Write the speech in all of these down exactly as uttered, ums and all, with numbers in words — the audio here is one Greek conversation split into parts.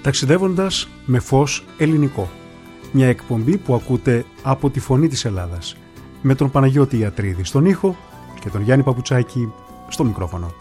ταξιδεύοντας με φως ελληνικό. Μια εκπομπή που ακούτε από τη Φωνή της Ελλάδας, με τον Παναγιώτη Ιατρίδη στον ήχο και τον Γιάννη Παπουτσάκη στο μικρόφωνο.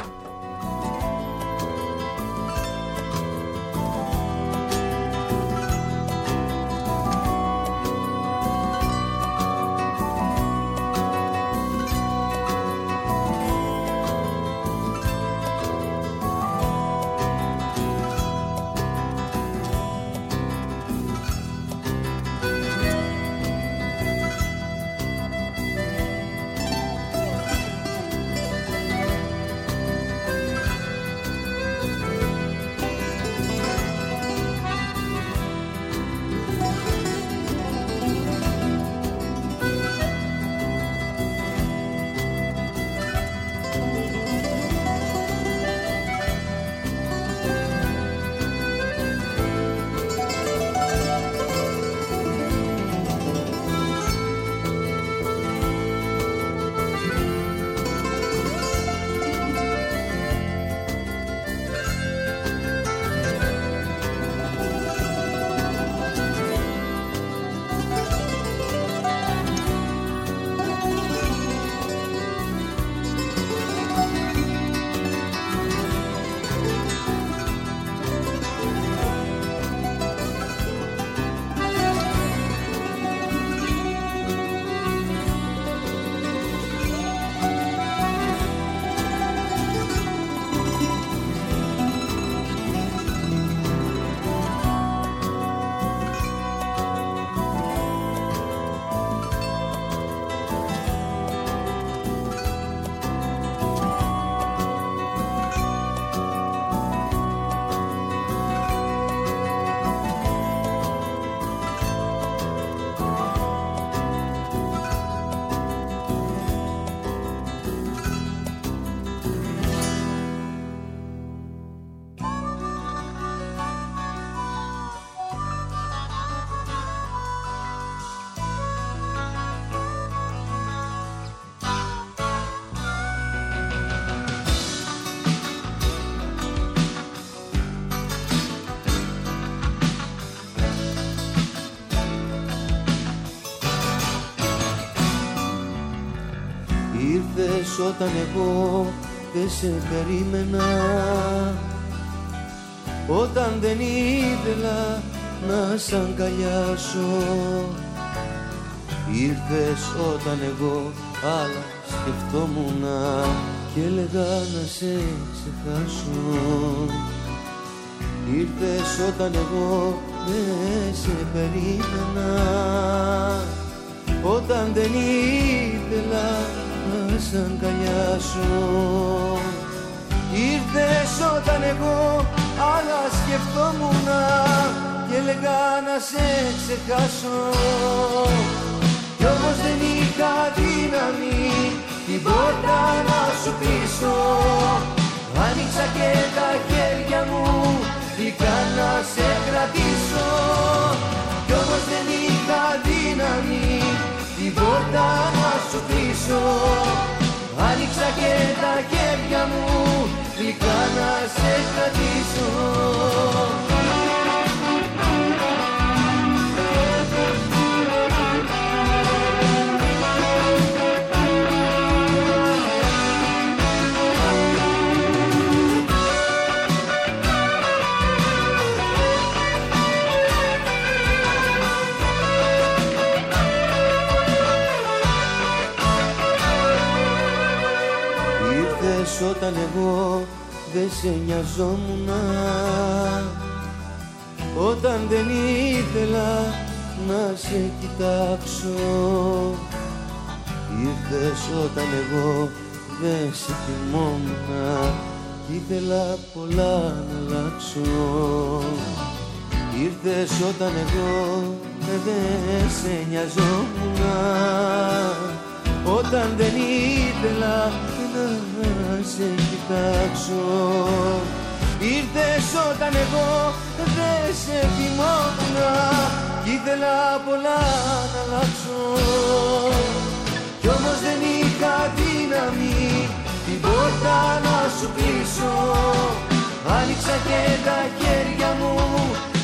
Ήρθες όταν εγώ δεν σε περίμενα, όταν δεν ήθελα να σ' αγκαλιάσω. Ήρθες όταν εγώ άλλα σκεφτόμουνα και έλεγα να σε ξεχάσω. Ήρθες όταν εγώ δεν σε περίμενα, όταν δεν ήθελα να σ' αγκαλιάσω. Ήρθες όταν εγώ άλλα σκεφτόμουνα και έλεγα να σε ξεχάσω. Κι όμως δεν είχα δύναμη την πόρτα να σου πείσω. Άνοιξα και τα χέρια μου γλυκά να σε κρατήσω. Κι όμως δεν είχα δύναμη την πόρτα να σου κλείσω. Άνοιξα και τα χέρια μου γλυκά να σε κρατήσω. Όταν εγώ δεν σε νοιαζόμουνα, όταν δεν ήθελα να σε κοιτάξω. Ήρθες όταν εγώ δεν σε θυμόμουνα κι ήθελα πολλά να αλλάξω. Ήρθες όταν εγώ δεν σε νοιαζόμουνα, όταν δεν ήθελα να σε κοιτάξω. Ήρθες όταν εγώ δεν σε θυμόμουνα κι ήθελα πολλά να αλλάξω. Κι όμως δεν είχα δύναμη την πόρτα να σου κλείσω. Άνοιξα και τα χέρια μου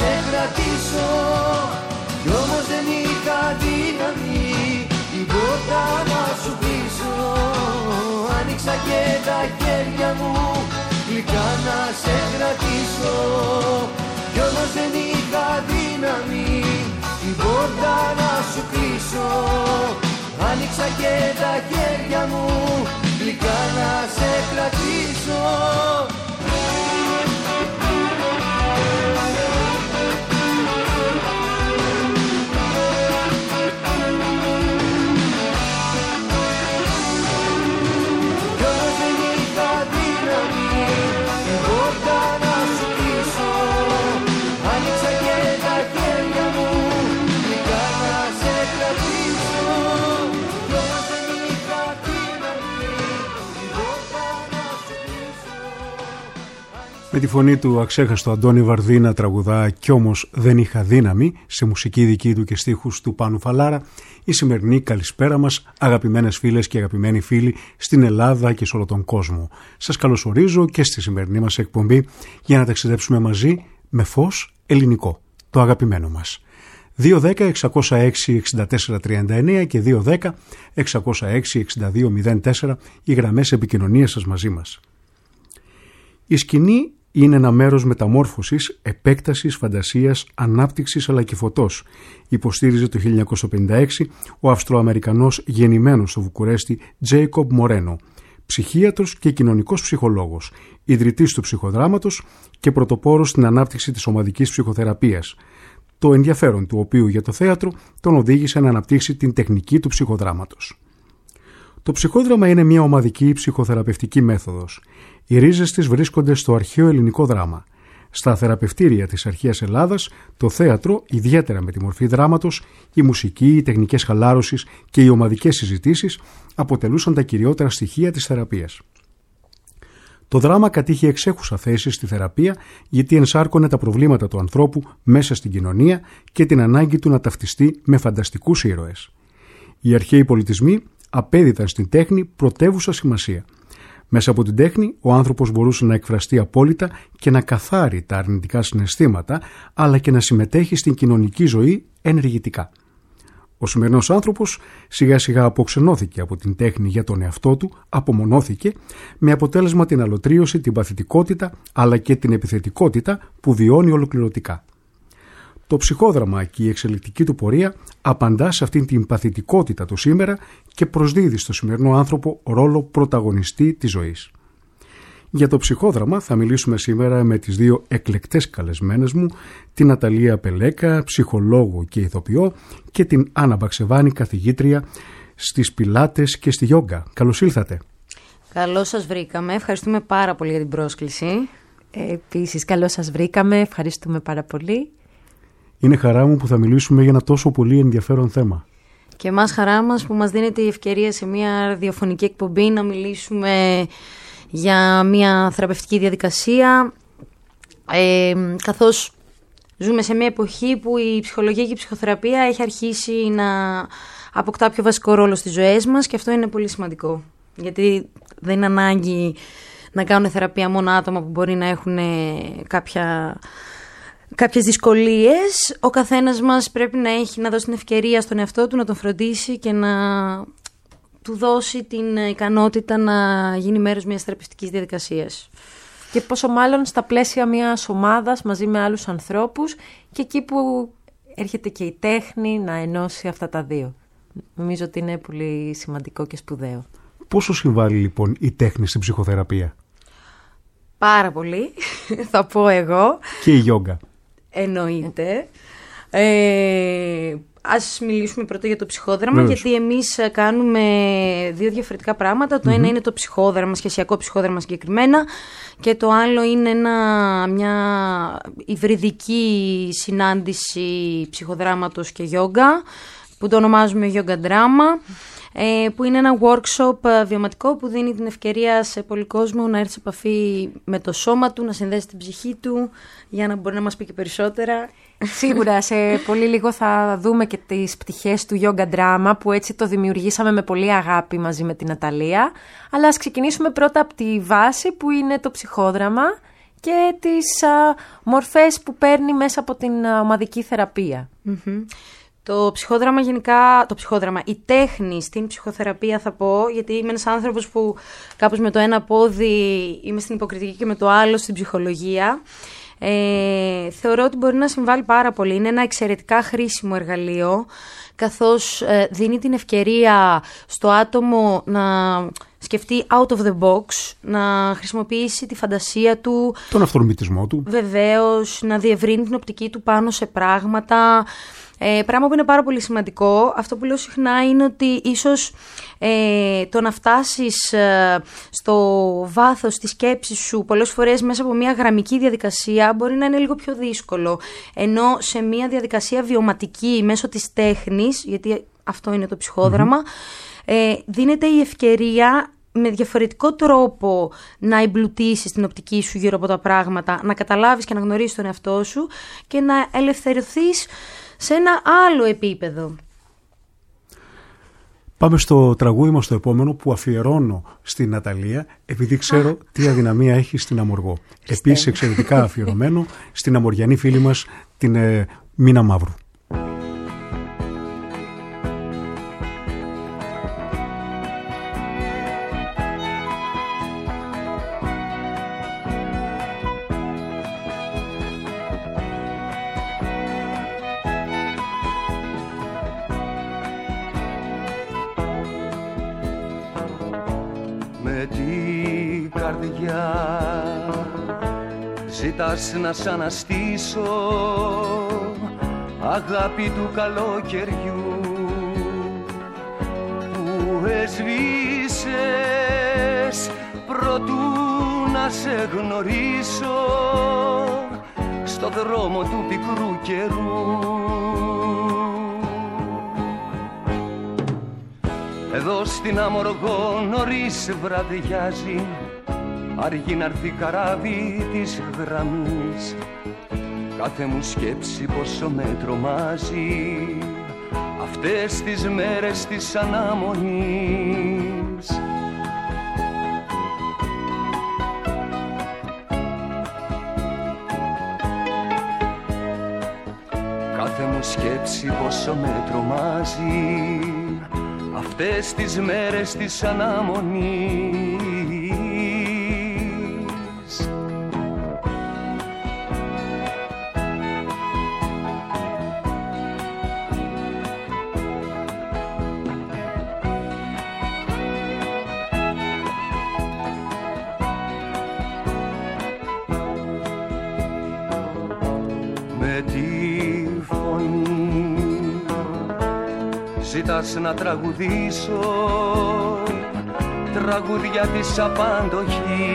σε κρατήσω. Κι όμως δεν είχα δύναμη την πόρτα να σου κλείσω. Άνοιξα και τα χέρια μου γλυκά να σε κρατήσω. Κι όμως δεν είχα δύναμη την πόρτα να σου κλείσω. Άνοιξα και τα χέρια μου γλυκά να σε κρατήσω. Με τη φωνή του αξέχαστο Αντώνη Βαρδί να τραγουδά «Κι όμως δεν είχα δύναμη» σε μουσική δική του και στίχους του Πάνου Φαλάρα, η σημερινή καλησπέρα μας, αγαπημένες φίλες και αγαπημένοι φίλοι στην Ελλάδα και σε όλο τον κόσμο. Σας καλωσορίζω και στη σημερινή μας εκπομπή για να ταξιδέψουμε μαζί με φως ελληνικό, το αγαπημένο μας. δύο δέκα εξακόσια έξι εξήντα τέσσερα τριάντα εννέα και δύο δέκα εξακόσια έξι εξήντα δύο μηδέν τέσσερα οι γραμμές επικοινωνίας σας μαζί μας. Η σκηνή είναι ένα μέρος μεταμόρφωσης, επέκτασης, φαντασίας, ανάπτυξης αλλά και φωτός. Υποστήριζε το χίλια εννιακόσια πενήντα έξι ο Αυστροαμερικανός γεννημένος στο Βουκουρέστι Τζέικομπ Μορένο, ψυχίατρος και κοινωνικός ψυχολόγος, ιδρυτής του ψυχοδράματος και πρωτοπόρος στην ανάπτυξη της ομαδικής ψυχοθεραπείας, το ενδιαφέρον του οποίου για το θέατρο τον οδήγησε να αναπτύξει την τεχνική του ψυχοδράματος. Το ψυχόδραμα είναι μια ομαδική ψυχοθεραπευτική μέθοδος. Οι ρίζες της βρίσκονται στο αρχαίο ελληνικό δράμα. Στα θεραπευτήρια της αρχαίας Ελλάδας, το θέατρο, ιδιαίτερα με τη μορφή δράματος, η μουσική, οι τεχνικές χαλάρωσης και οι ομαδικές συζητήσεις αποτελούσαν τα κυριότερα στοιχεία της θεραπείας. Το δράμα κατήχε εξέχουσα θέση στη θεραπεία γιατί ενσάρκωνε τα προβλήματα του ανθρώπου μέσα στην κοινωνία και την ανάγκη του να ταυτιστεί με φανταστικούς ήρωες. Οι αρχαίοι πολιτισμοί απέδιδαν στην τέχνη πρωτεύουσα σημασία. Μέσα από την τέχνη, ο άνθρωπος μπορούσε να εκφραστεί απόλυτα και να καθάρει τα αρνητικά συναισθήματα, αλλά και να συμμετέχει στην κοινωνική ζωή ενεργητικά. Ο σημερινός άνθρωπος σιγά σιγά αποξενώθηκε από την τέχνη για τον εαυτό του, απομονώθηκε, με αποτέλεσμα την αλωτρίωση, την παθητικότητα, αλλά και την επιθετικότητα που βιώνει ολοκληρωτικά. Το ψυχόδραμα και η εξελικτική του πορεία απαντά σε αυτήν την παθητικότητα του σήμερα και προσδίδει στο σημερινό άνθρωπο ρόλο πρωταγωνιστή της ζωής. Για το ψυχόδραμα θα μιλήσουμε σήμερα με τις δύο εκλεκτές καλεσμένες μου, την Ναταλία Πελέκα, ψυχολόγο και ηθοποιό, και την Άννα Μπαξεβάνη, καθηγήτρια στις Πιλάτες και στη Γιόγκα. Καλώς ήλθατε. Καλώς σας βρήκαμε. Ευχαριστούμε πάρα πολύ για την πρόσκληση. Ε, επίσης, καλώς σας βρήκαμε. Ευχαριστούμε πάρα πολύ. Είναι χαρά μου που θα μιλήσουμε για ένα τόσο πολύ ενδιαφέρον θέμα. Και εμάς χαρά μας που μας δίνεται η ευκαιρία σε μια ραδιοφωνική εκπομπή να μιλήσουμε για μια θεραπευτική διαδικασία, ε, καθώς ζούμε σε μια εποχή που η ψυχολογία και η ψυχοθεραπεία έχει αρχίσει να αποκτά πιο βασικό ρόλο στις ζωές μας και αυτό είναι πολύ σημαντικό. Γιατί δεν είναι ανάγκη να κάνουν θεραπεία μόνο άτομα που μπορεί να έχουν κάποια... κάποιες δυσκολίες. Ο καθένας μας πρέπει να έχει να δώσει την ευκαιρία στον εαυτό του να τον φροντίσει και να του δώσει την ικανότητα να γίνει μέρος μιας θεραπευτικής διαδικασίας. Και πόσο μάλλον στα πλαίσια μιας ομάδας μαζί με άλλους ανθρώπους και εκεί που έρχεται και η τέχνη να ενώσει αυτά τα δύο. Νομίζω ότι είναι πολύ σημαντικό και σπουδαίο. Πόσο συμβάλλει λοιπόν η τέχνη στην ψυχοθεραπεία? Πάρα πολύ, θα πω εγώ. Και η γιόγκα. Εννοείται. Ε, ας μιλήσουμε πρώτα για το ψυχόδραμα, Βεβαίως. Γιατί εμείς κάνουμε δύο διαφορετικά πράγματα. Το mm-hmm. ένα είναι το ψυχόδραμα, σχεσιακό ψυχόδραμα συγκεκριμένα, και το άλλο είναι ένα, μια υβριδική συνάντηση ψυχοδράματος και γιόγκα, που το ονομάζουμε γιόγκα ντράμα, που είναι ένα workshop βιωματικό που δίνει την ευκαιρία σε πολλοί κόσμο να έρθει σε επαφή με το σώμα του, να συνδέσει την ψυχή του, για να μπορεί να μας πει και περισσότερα. Σίγουρα σε πολύ λίγο θα δούμε και τις πτυχές του yoga drama, που έτσι το δημιουργήσαμε με πολύ αγάπη μαζί με την Ναταλία. Αλλά ας ξεκινήσουμε πρώτα από τη βάση που είναι το ψυχόδραμα και τις α, μορφές που παίρνει μέσα από την α, ομαδική θεραπεία. Mm-hmm. Το ψυχόδραμα γενικά, το ψυχόδραμα, η τέχνη στην ψυχοθεραπεία θα πω, γιατί είμαι ένας άνθρωπος που κάπως με το ένα πόδι είμαι στην υποκριτική και με το άλλο στην ψυχολογία. Ε, θεωρώ ότι μπορεί να συμβάλλει πάρα πολύ. Είναι ένα εξαιρετικά χρήσιμο εργαλείο, καθώς ε, δίνει την ευκαιρία στο άτομο να σκεφτεί out of the box, να χρησιμοποιήσει τη φαντασία του, τον αυτορμητισμό του. Βεβαίως, να διευρύνει την οπτική του πάνω σε πράγματα. Ε, πράγμα που είναι πάρα πολύ σημαντικό. Αυτό που λέω συχνά είναι ότι ίσως ε, το να φτάσεις ε, στο βάθος της σκέψης σου πολλές φορές μέσα από μια γραμμική διαδικασία μπορεί να είναι λίγο πιο δύσκολο. Ενώ σε μια διαδικασία βιωματική μέσω της τέχνης, γιατί αυτό είναι το ψυχόδραμα, mm-hmm. ε, δίνεται η ευκαιρία με διαφορετικό τρόπο να εμπλουτίσεις την οπτική σου γύρω από τα πράγματα, να καταλάβεις και να γνωρίσεις τον εαυτό σου και να ελευθερωθείς σε ένα άλλο επίπεδο. Πάμε στο τραγούδι μας το επόμενο που αφιερώνω στην Ναταλία, επειδή ξέρω Α. τι αδυναμία έχει στην Αμοργό. Επίσης εξαιρετικά αφιερωμένο στην αμοριανή φίλη μας την ε, Μίνα Μαύρου. Ζητάς να σ' αναστήσω, αγάπη του καλοκαιριού που έσβησες προτού να σε γνωρίσω στο δρόμο του πικρού καιρού. Εδώ στην Αμοργό νωρίς βραδιάζει, αργεί να'ρθεί καράβι της γραμμής. Κάθε μου σκέψη πόσο με τρομάζει αυτές τις μέρες της αναμονής. Κάθε μου σκέψη πόσο με τρομάζει αυτές τις μέρες της αναμονής. Με τη φωνή ζητάς να τραγουδήσω τραγούδια της απάντοχης,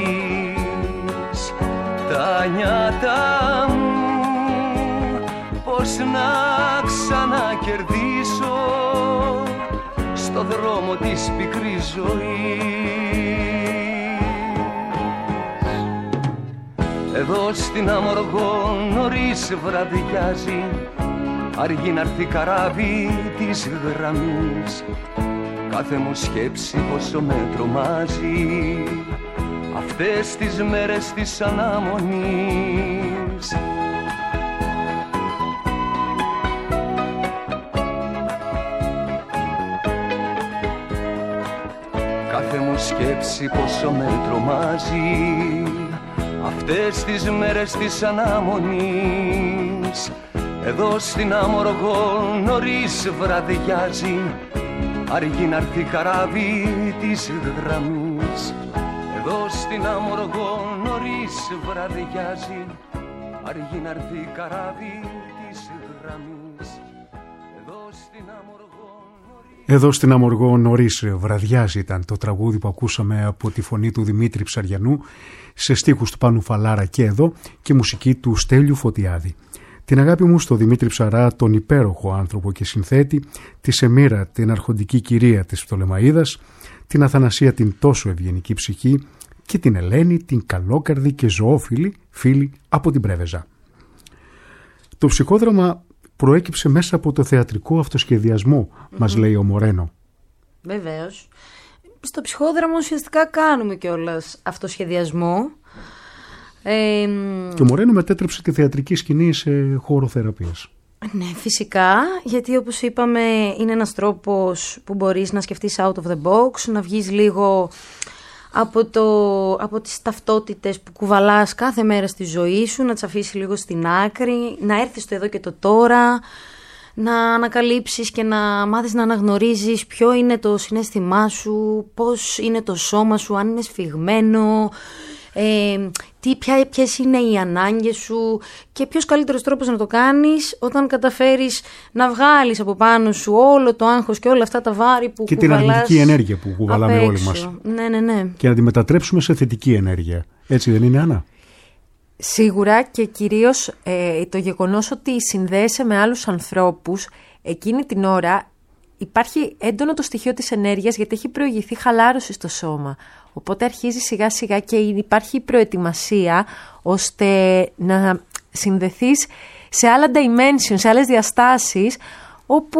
τα νιάτα μου πως να ξανακερδίσω στο δρόμο της πικρής ζωής. Εδώ στην Αμοργό νωρίς βραδιάζει, αργεί να'ρθεί καράβι της γραμμής. Κάθε μου σκέψη πόσο με τρομάζει αυτές τις μέρες της αναμονής. Κάθε μου σκέψη πόσο με τρομάζει αυτές τις μέρες της αναμονής. Εδώ στην Αμοργό νωρίς βραδιάζει, αργεί να'ρθεί καράβι της γραμμής. Εδώ στην Αμοργό νωρίς βραδιάζει, αργεί να'ρθεί καράβι της γραμμής. Εδώ στην Αμοργό νωρίς... Εδώ στην Αμοργό νωρίς βραδιάζει ήταν το τραγούδι που ακούσαμε από τη φωνή του Δημήτρη Ψαριανού, σε στίχους του Πάνου Φαλάρα και εδώ και μουσική του Στέλιου Φωτιάδη. Την αγάπη μου στο Δημήτρη Ψαρά, τον υπέροχο άνθρωπο και συνθέτη, τη Σεμίρα, την αρχοντική κυρία της Πτολεμαΐδας, την Αθανασία, την τόσο ευγενική ψυχή, και την Ελένη, την καλόκαρδη και ζωόφιλη φίλη από την Πρέβεζα. Το ψυχόδραμα προέκυψε μέσα από το θεατρικό αυτοσχεδιασμό, mm-hmm. μας λέει ο Μορένο. Βεβαίως. Στο ψυχόδραμα ουσιαστικά κάνουμε κιόλας αυτοσχεδιασμό. Ε, και ο Μορένο μετέτρεψε τη θεατρική σκηνή σε χώρο θεραπείας. Ναι, φυσικά, γιατί όπως είπαμε είναι ένας τρόπος που μπορείς να σκεφτείς out of the box, να βγεις λίγο από, το, από τις ταυτότητες που κουβαλάς κάθε μέρα στη ζωή σου, να τις αφήσεις λίγο στην άκρη, να έρθεις στο εδώ και το τώρα, να ανακαλύψεις και να μάθεις να αναγνωρίζεις ποιο είναι το συναίσθημά σου, πώς είναι το σώμα σου, αν είναι σφιγμένο, ε, τι, ποια, ποιες είναι οι ανάγκες σου και ποιος καλύτερος τρόπος να το κάνεις όταν καταφέρεις να βγάλεις από πάνω σου όλο το άγχος και όλα αυτά τα βάρη που και κουβαλάς. Και την αρνητική ενέργεια που κουβαλάμε όλοι μας. Ναι, ναι, ναι. Και να τη μετατρέψουμε σε θετική ενέργεια. Έτσι δεν είναι, Άννα? Σίγουρα, και κυρίως ε, το γεγονός ότι συνδέεσαι με άλλους ανθρώπους, εκείνη την ώρα υπάρχει έντονο το στοιχείο της ενέργειας, γιατί έχει προηγηθεί χαλάρωση στο σώμα. Οπότε αρχίζει σιγά σιγά και υπάρχει προετοιμασία ώστε να συνδεθείς σε άλλα dimensions, σε άλλες διαστάσεις, όπου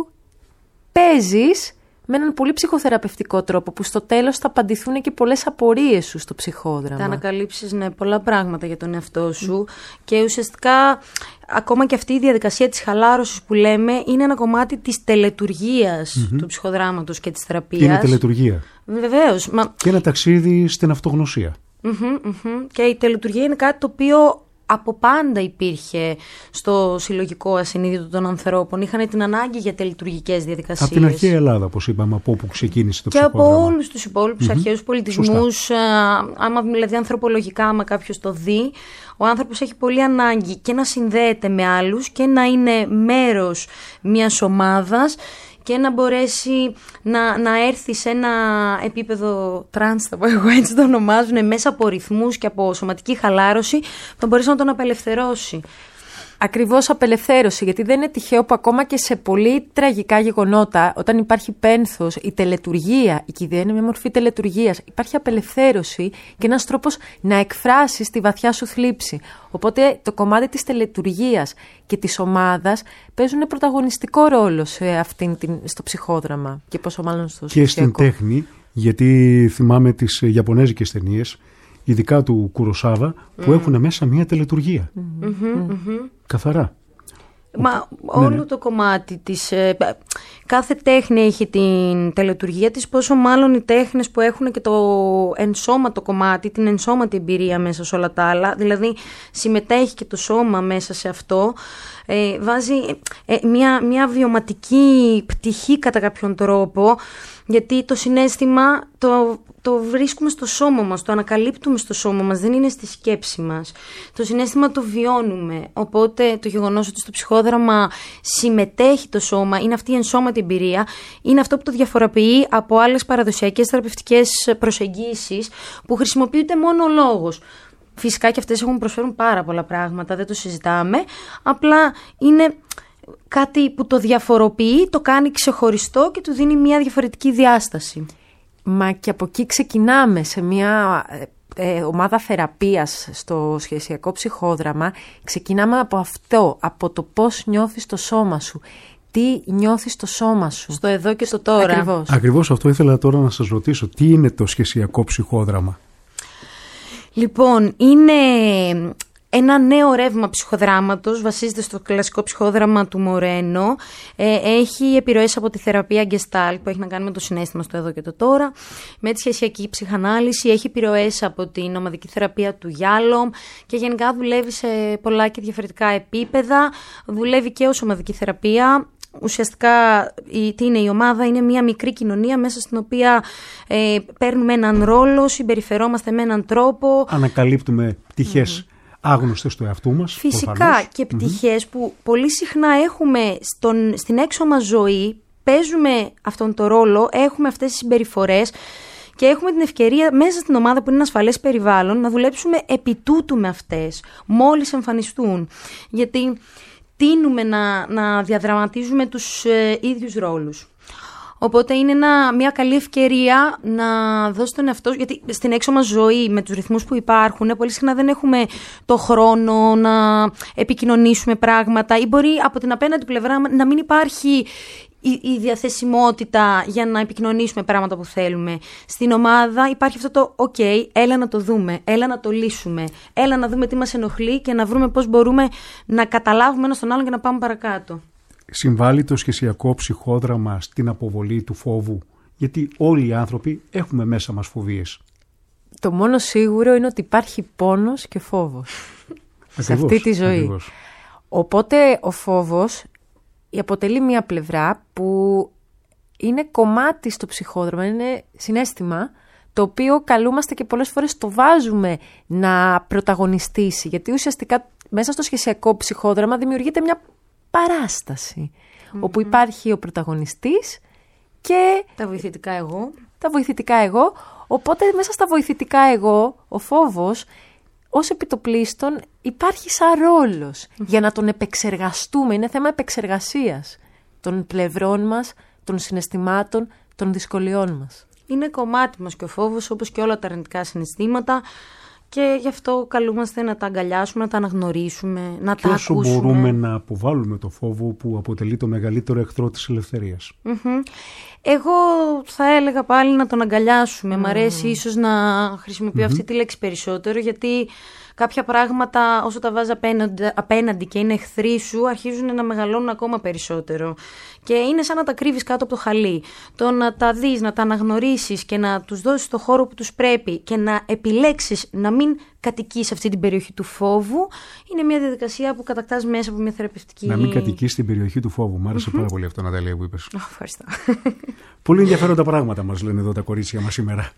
παίζεις με έναν πολύ ψυχοθεραπευτικό τρόπο, που στο τέλος θα απαντηθούν και πολλές απορίες σου στο ψυχόδραμα. Θα ανακαλύψεις, ναι, πολλά πράγματα για τον εαυτό σου mm. και ουσιαστικά ακόμα και αυτή η διαδικασία της χαλάρωσης που λέμε είναι ένα κομμάτι της τελετουργίας mm-hmm. του ψυχοδράματος και της θεραπείας. Και είναι τελετουργία. Βεβαίως. Μα... Και ένα ταξίδι στην αυτογνωσία. Mm-hmm, mm-hmm. Και η τελετουργία είναι κάτι το οποίο από πάντα υπήρχε στο συλλογικό ασυνείδητο των ανθρώπων. Είχαν την ανάγκη για τελετουργικές διαδικασίες. Από την αρχαία Ελλάδα, όπως είπαμε, από όπου ξεκίνησε το και ψυχόδραμα. Και από όλους τους υπόλοιπους mm-hmm. αρχαίους πολιτισμούς. Άμα δηλαδή ανθρωπολογικά, άμα κάποιος το δει, ο άνθρωπος έχει πολύ ανάγκη και να συνδέεται με άλλους και να είναι μέρος μιας ομάδας και να μπορέσει να, να έρθει σε ένα επίπεδο τρανς, θα πω εγώ έτσι το ονομάζουν, μέσα από ρυθμούς και από σωματική χαλάρωση, που θα μπορέσει να τον απελευθερώσει. Ακριβώς, απελευθέρωση, γιατί δεν είναι τυχαίο που ακόμα και σε πολύ τραγικά γεγονότα, όταν υπάρχει πένθος, η τελετουργία, η κηδεία είναι μια μορφή τελετουργίας, υπάρχει απελευθέρωση και ένας τρόπος να εκφράσεις τη βαθιά σου θλίψη. Οπότε το κομμάτι της τελετουργίας και της ομάδας παίζουν πρωταγωνιστικό ρόλο σε αυτήν την, στο ψυχόδραμα και πόσο μάλλον στο και στην τέχνη, γιατί θυμάμαι τις ιαπωνέζικες ταινίες, ειδικά του Κουροσάβα, που mm. έχουν μέσα μια τελετουργία. Mm-hmm, mm-hmm. Καθαρά. Μα ναι, όλο ναι. το κομμάτι της... Ε, κάθε τέχνη έχει την τελετουργία της, πόσο μάλλον οι τέχνες που έχουν και το ενσώματο κομμάτι, την ενσώματη εμπειρία μέσα σε όλα τα άλλα, δηλαδή συμμετέχει και το σώμα μέσα σε αυτό, ε, βάζει ε, μια, μια βιωματική πτυχή κατά κάποιον τρόπο, γιατί το συναίσθημα το, το βρίσκουμε στο σώμα μας, το ανακαλύπτουμε στο σώμα μας, δεν είναι στη σκέψη μας. Το συναίσθημα το βιώνουμε, οπότε το γεγονός ότι στο ψυχόδραμα συμμετέχει το σώμα, είναι αυτή η ενσώματη εμπειρία, είναι αυτό που το διαφοροποιεί από άλλες παραδοσιακές θεραπευτικές προσεγγίσεις που χρησιμοποιείται μόνο ο λόγος. Φυσικά και αυτές έχουν προσφέρουν πάρα πολλά πράγματα, δεν το συζητάμε, απλά είναι κάτι που το διαφοροποιεί, το κάνει ξεχωριστό και του δίνει μια διαφορετική διάσταση. Μα και από εκεί ξεκινάμε σε μια ε, ομάδα θεραπείας στο σχεσιακό ψυχόδραμα. Ξεκινάμε από αυτό, από το πώς νιώθεις το σώμα σου. Τι νιώθεις το σώμα σου. Στο εδώ και στο τώρα. Ακριβώς. Ακριβώς αυτό ήθελα τώρα να σας ρωτήσω. Τι είναι το σχεσιακό ψυχόδραμα? Λοιπόν, είναι ένα νέο ρεύμα ψυχοδράματος, βασίζεται στο κλασικό ψυχόδραμα του Μορένο. Ε, έχει επιρροές από τη θεραπεία Gestalt που έχει να κάνει με το συναίσθημα στο εδώ και το τώρα, με τη σχεσιακή ψυχανάλυση, έχει επιρροές από την ομαδική θεραπεία του Yalom και γενικά δουλεύει σε πολλά και διαφορετικά επίπεδα. Δουλεύει και ως ομαδική θεραπεία. Ουσιαστικά η, τι είναι η ομάδα? Είναι μια μικρή κοινωνία μέσα στην οποία ε, παίρνουμε έναν ρόλο, συμπεριφερόμαστε με έναν τρόπο. Ανακαλύπτουμε πτυχές mm-hmm. άγνωστες του εαυτού μας. Φυσικά προφανώς. Και πτυχές mm-hmm. που πολύ συχνά έχουμε στον, στην έξω μας ζωή, παίζουμε αυτόν τον ρόλο, έχουμε αυτές τις συμπεριφορές και έχουμε την ευκαιρία μέσα στην ομάδα που είναι ένα ασφαλές περιβάλλον να δουλέψουμε επί τούτου με αυτές, μόλις εμφανιστούν. Γιατί τείνουμε να, να διαδραματίζουμε τους ε, ίδιους ρόλους. Οπότε είναι ένα, μια καλή ευκαιρία να δώσει τον εαυτό, γιατί στην έξω μας ζωή με τους ρυθμούς που υπάρχουν, πολύ συχνά δεν έχουμε το χρόνο να επικοινωνήσουμε πράγματα ή μπορεί από την απέναντι πλευρά να μην υπάρχει η, η διαθεσιμότητα για να επικοινωνήσουμε πράγματα που θέλουμε. Στην ομάδα υπάρχει αυτό το «οκ, okay, έλα να το δούμε, έλα να το λύσουμε, έλα να δούμε τι μας ενοχλεί και να βρούμε πώς μπορούμε να καταλάβουμε ένας τον άλλον και να πάμε παρακάτω». Συμβάλλει το σχεσιακό ψυχόδραμα στην αποβολή του φόβου, γιατί όλοι οι άνθρωποι έχουμε μέσα μας φοβίες. Το μόνο σίγουρο είναι ότι υπάρχει πόνος και φόβος σε αυτή τη ζωή. Ακριβώς. Οπότε ο φόβος αποτελεί μια πλευρά που είναι κομμάτι στο ψυχόδραμα, είναι συναίσθημα το οποίο καλούμαστε και πολλές φορές το βάζουμε να πρωταγωνιστήσει, γιατί ουσιαστικά μέσα στο σχεσιακό ψυχόδραμα δημιουργείται μια παράσταση mm-hmm. όπου υπάρχει ο πρωταγωνιστής και τα βοηθητικά εγώ. Τα βοηθητικά εγώ. Οπότε μέσα στα βοηθητικά εγώ ο φόβος ως επιτοπλίστων υπάρχει σαν ρόλος mm-hmm. για να τον επεξεργαστούμε. Είναι θέμα επεξεργασίας των πλευρών μας, των συναισθημάτων, των δυσκολιών μας. Είναι κομμάτι μας και ο φόβος, όπως και όλα τα αρνητικά συναισθήματα, και γι' αυτό καλούμαστε να τα αγκαλιάσουμε, να τα αναγνωρίσουμε, να και τα όσο ακούσουμε. μπορούμε να αποβάλουμε το φόβο που αποτελεί το μεγαλύτερο εχθρό της ελευθερίας. Mm-hmm. Εγώ θα έλεγα πάλι να τον αγκαλιάσουμε. Mm. Μ' αρέσει ίσως να χρησιμοποιώ mm-hmm. αυτή τη λέξη περισσότερο, γιατί κάποια πράγματα όσο τα βάζεις απέναντι, απέναντι και είναι εχθροί σου, αρχίζουν να μεγαλώνουν ακόμα περισσότερο. Και είναι σαν να τα κρύβεις κάτω από το χαλί. Το να τα δεις, να τα αναγνωρίσεις και να τους δώσεις το χώρο που τους πρέπει και να επιλέξεις να μην κατοικείς σε αυτή την περιοχή του φόβου, είναι μια διαδικασία που κατακτάς μέσα από μια θεραπευτική... Να μην κατοικείς στην περιοχή του φόβου. Μ' άρεσε mm-hmm. πάρα πολύ αυτό, Ναταλία, που είπες. Oh, ευχαριστώ. Πολύ ενδιαφέροντα πράγματα μας λένε εδώ τα κορίτσια μας σήμερα.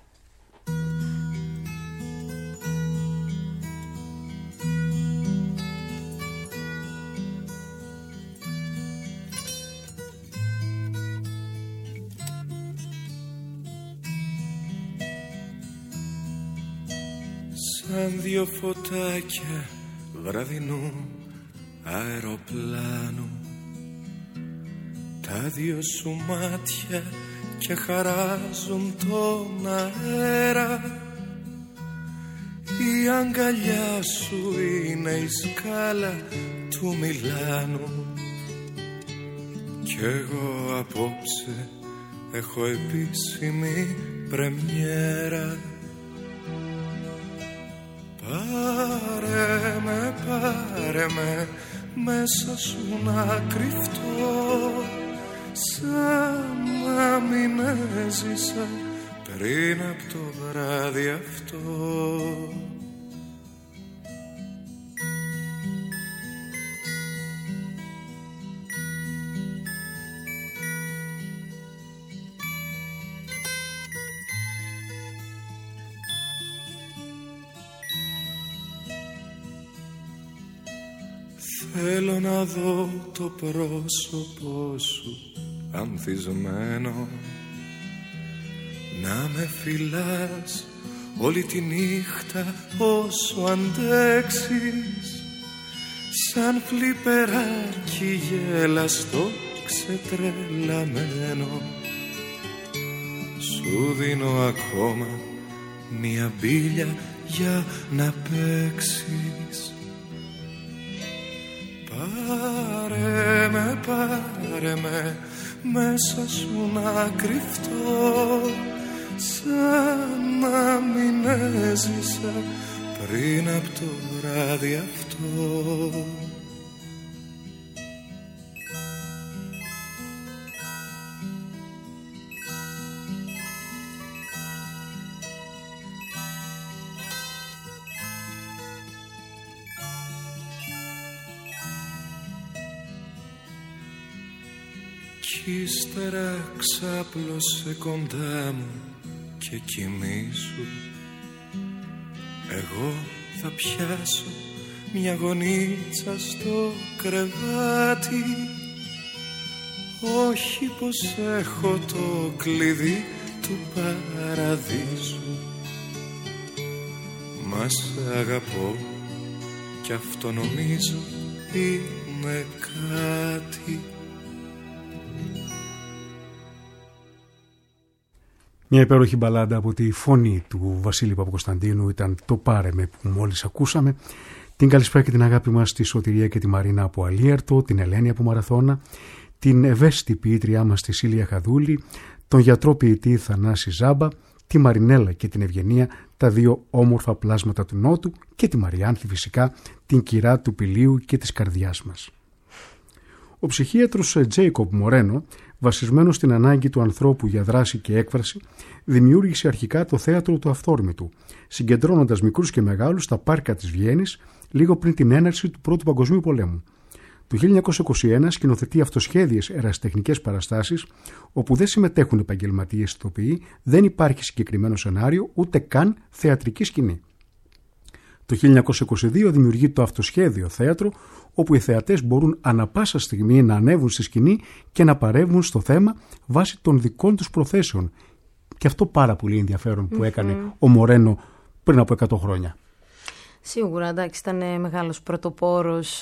Σαν δυο φωτάκια βραδινού αεροπλάνου, τα δυο σου μάτια και χαράζουν τον αέρα. Η αγκαλιά σου είναι η σκάλα του Μιλάνου κι εγώ απόψε έχω επίσημη πρεμιέρα. Πάρε με, πάρε με, μέσα σου να κρυφτώ, σαν να μην έζησα πριν από το βράδυ αυτό. Θέλω να δω το πρόσωπό σου ανθισμένο, να με φυλάς όλη τη νύχτα όσο αντέξεις, σαν φλιπεράκι γελαστό ξετρελαμένο. Σου δίνω ακόμα μια μπίλια για να παίξεις. Πάρε με, πάρε με, μέσα σου να κρυφτώ, σαν να μην έζησα πριν από το βράδυ αυτό. Κι ύστερα ξάπλωσε κοντά μου και κοιμήσου. Εγώ θα πιάσω μια γονίτσα στο κρεβάτι, όχι πως έχω το κλειδί του παραδείσου. Μα σ' αγαπώ κι αυτό νομίζω είναι κάτι. Μια υπέροχη μπαλάντα από τη φωνή του Βασίλη Παπακοσταντίνου ήταν το «Πάρε με» που μόλις ακούσαμε. Την καλησπέρα και την αγάπη μας στη Σωτηρία και τη Μαρίνα από Αλίερτο, την Ελένη από Μαραθώνα, την ευαίσθητη ποιήτριά μας τη Σίλια Χαδούλη, τον γιατρό ποιητή Θανάση Ζάμπα, τη Μαρινέλα και την Ευγενία, τα δύο όμορφα πλάσματα του Νότου, και τη Μαριάνθη φυσικά, την κυρά του Πηλίου και της καρδιάς μας. Ο ψυχίατρος Τζέικοπ Μορένο, βασισμένος στην ανάγκη του ανθρώπου για δράση και έκφραση, δημιούργησε αρχικά το θέατρο του Αυθόρμητου, συγκεντρώνοντας μικρούς και μεγάλους στα πάρκα της Βιέννης λίγο πριν την έναρξη του Πρώτου Παγκοσμίου Πολέμου. Το χίλια εννιακόσια είκοσι ένα σκηνοθετεί αυτοσχέδιες ερασιτεχνικές παραστάσεις, όπου δεν συμμετέχουν επαγγελματίες ηθοποιοί, δεν υπάρχει συγκεκριμένο σενάριο, ούτε καν θεατρική σκηνή. Το χίλια εννιακόσια είκοσι δύο δημιουργεί το αυτοσχέδιο θέατρο, όπου οι θεατές μπορούν ανα πάσα στιγμή να ανέβουν στη σκηνή και να παρεύουν στο θέμα βάσει των δικών τους προθέσεων. Και αυτό πάρα πολύ ενδιαφέρον που mm-hmm. έκανε ο Μορένο πριν από εκατό χρόνια. Σίγουρα, εντάξει, ήταν μεγάλος πρωτοπόρος,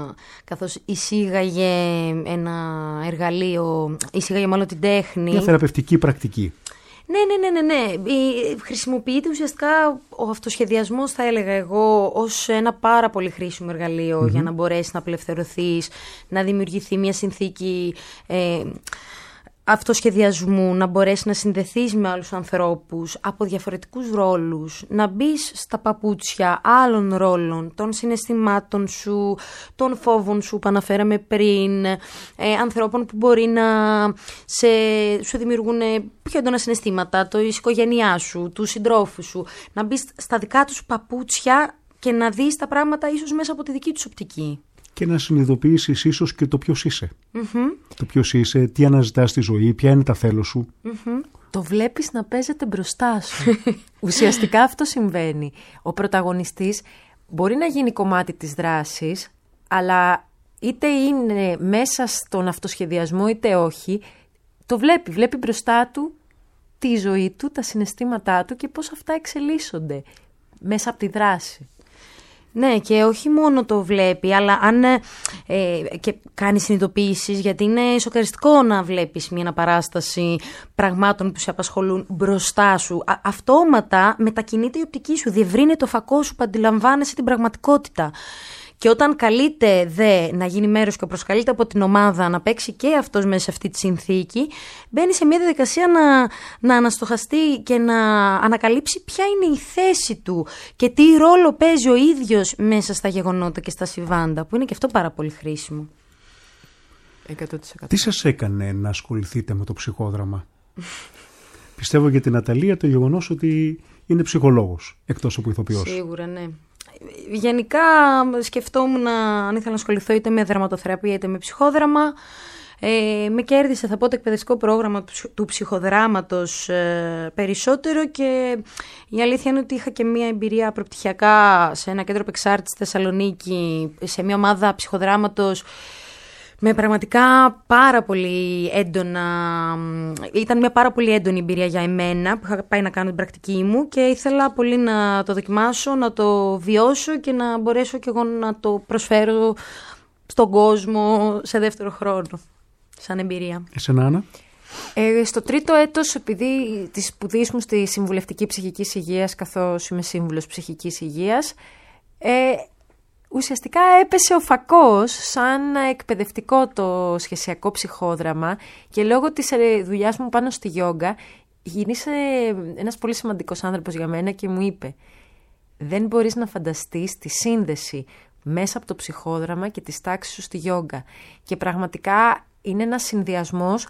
καθώς εισήγαγε ένα εργαλείο, εισήγαγε μάλλον την τέχνη. Μια θεραπευτική πρακτική. Ναι, ναι, ναι, ναι, ναι. Χρησιμοποιείται ουσιαστικά ο αυτοσχεδιασμός, θα έλεγα εγώ, ως ένα πάρα πολύ χρήσιμο εργαλείο mm-hmm. για να μπορέσεις να απελευθερωθείς, να δημιουργηθεί μια συνθήκη ε, αυτοσχεδιασμού, να μπορέσεις να συνδεθείς με άλλους ανθρώπους από διαφορετικούς ρόλους, να μπεις στα παπούτσια άλλων ρόλων, των συναισθημάτων σου, των φόβων σου που αναφέραμε πριν, ε, ανθρώπων που μπορεί να σε, σου δημιουργούν πιο έντονα συναισθήματα, το οικογένειά σου, του συντρόφου σου, να μπεις στα δικά τους παπούτσια και να δεις τα πράγματα ίσως μέσα από τη δική τους οπτική. Και να συνειδητοποιήσεις ίσως και το ποιος είσαι. Mm-hmm. Το ποιος είσαι, τι αναζητάς στη ζωή, ποια είναι τα θέλω σου. Mm-hmm. Το βλέπεις να παίζεται μπροστά σου. Ουσιαστικά αυτό συμβαίνει. Ο πρωταγωνιστής μπορεί να γίνει κομμάτι της δράσης, αλλά είτε είναι μέσα στον αυτοσχεδιασμό είτε όχι, το βλέπει. Βλέπει μπροστά του τη ζωή του, τα συναισθήματά του και πώς αυτά εξελίσσονται μέσα από τη δράση. Ναι, και όχι μόνο το βλέπει, αλλά αν ε, και κάνει συνειδητοποίησεις, γιατί είναι σοκαριστικό να βλέπεις μια αναπαράσταση πραγμάτων που σε απασχολούν μπροστά σου. Α, αυτόματα μετακινείται η οπτική σου, διευρύνει το φακό σου που αντιλαμβάνεσαι την πραγματικότητα. Και όταν καλείται δε να γίνει μέρος και προσκαλείται από την ομάδα να παίξει και αυτός μέσα σε αυτή τη συνθήκη, μπαίνει σε μια διαδικασία να, να αναστοχαστεί και να ανακαλύψει ποια είναι η θέση του και τι ρόλο παίζει ο ίδιος μέσα στα γεγονότα και στα συμβάντα, που είναι και αυτό πάρα πολύ χρήσιμο. εκατό τοις εκατό. Τι σας έκανε να ασχοληθείτε με το ψυχόδραμα? Πιστεύω για την Αταλία το γεγονός ότι είναι ψυχολόγος, εκτός από ηθοποιός. Σίγουρα, ναι. Γενικά σκεφτόμουν αν ήθελα να ασχοληθώ είτε με δραματοθεραπεία είτε με ψυχόδραμα. Ε, με κέρδισε, θα πω, το εκπαιδευτικό πρόγραμμα του, του ψυχοδράματος ε, περισσότερο, και η αλήθεια είναι ότι είχα και μια εμπειρία προπτυχιακά σε ένα κέντρο επεξάρτησης στη Θεσσαλονίκη, σε μια ομάδα ψυχοδράματος με πραγματικά πάρα πολύ έντονα, ήταν μια πάρα πολύ έντονη εμπειρία για εμένα που είχα πάει να κάνω την πρακτική μου και ήθελα πολύ να το δοκιμάσω, να το βιώσω και να μπορέσω κι εγώ να το προσφέρω στον κόσμο σε δεύτερο χρόνο, σαν εμπειρία. Εσένα, Άννα? Ε, στο τρίτο έτος, επειδή τη σπουδή μου στη Συμβουλευτική Ψυχικής Υγείας, καθώς είμαι σύμβουλος ψυχικής υγείας, ε, ουσιαστικά έπεσε ο φακός σαν εκπαιδευτικό το σχεσιακό ψυχόδραμα, και λόγω της δουλειάς μου πάνω στη γιόγκα γίνησε ένας πολύ σημαντικός άνθρωπος για μένα και μου είπε: δεν μπορείς να φανταστείς τη σύνδεση μέσα από το ψυχόδραμα και τις τάξεις σου στη γιόγκα. Και πραγματικά είναι ένας συνδυασμός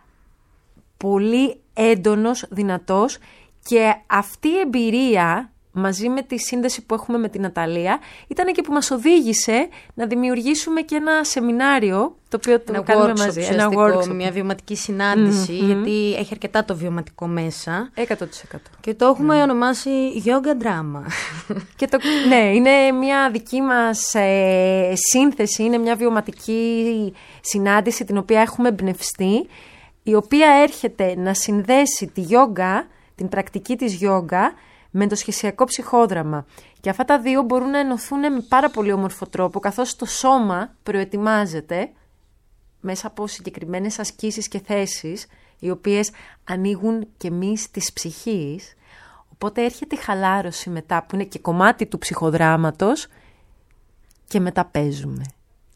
πολύ έντονος, δυνατός, και αυτή η εμπειρία μαζί με τη σύνδεση που έχουμε με την Αταλία ήταν και που μας οδήγησε να δημιουργήσουμε και ένα σεμινάριο, το οποίο το ένα κάνουμε workshop, μαζί. Ένα workshop. Μια βιωματική συνάντηση, mm-hmm. γιατί έχει αρκετά το βιωματικό μέσα. εκατό τοις εκατό. Και το έχουμε mm. ονομάσει Yoga Drama. Και το, ναι, είναι μια δική μας ε, σύνθεση, είναι μια βιωματική συνάντηση την οποία έχουμε εμπνευστεί, η οποία έρχεται να συνδέσει τη γιόγκα, την πρακτική της γιόγκα, με το σχεσιακό ψυχόδραμα. Και αυτά τα δύο μπορούν να ενωθούν με πάρα πολύ όμορφο τρόπο, καθώς το σώμα προετοιμάζεται μέσα από συγκεκριμένες ασκήσεις και θέσεις, οι οποίες ανοίγουν και εμείς της ψυχής. Οπότε έρχεται η χαλάρωση μετά, που είναι και κομμάτι του ψυχοδράματος, και μετά παίζουμε.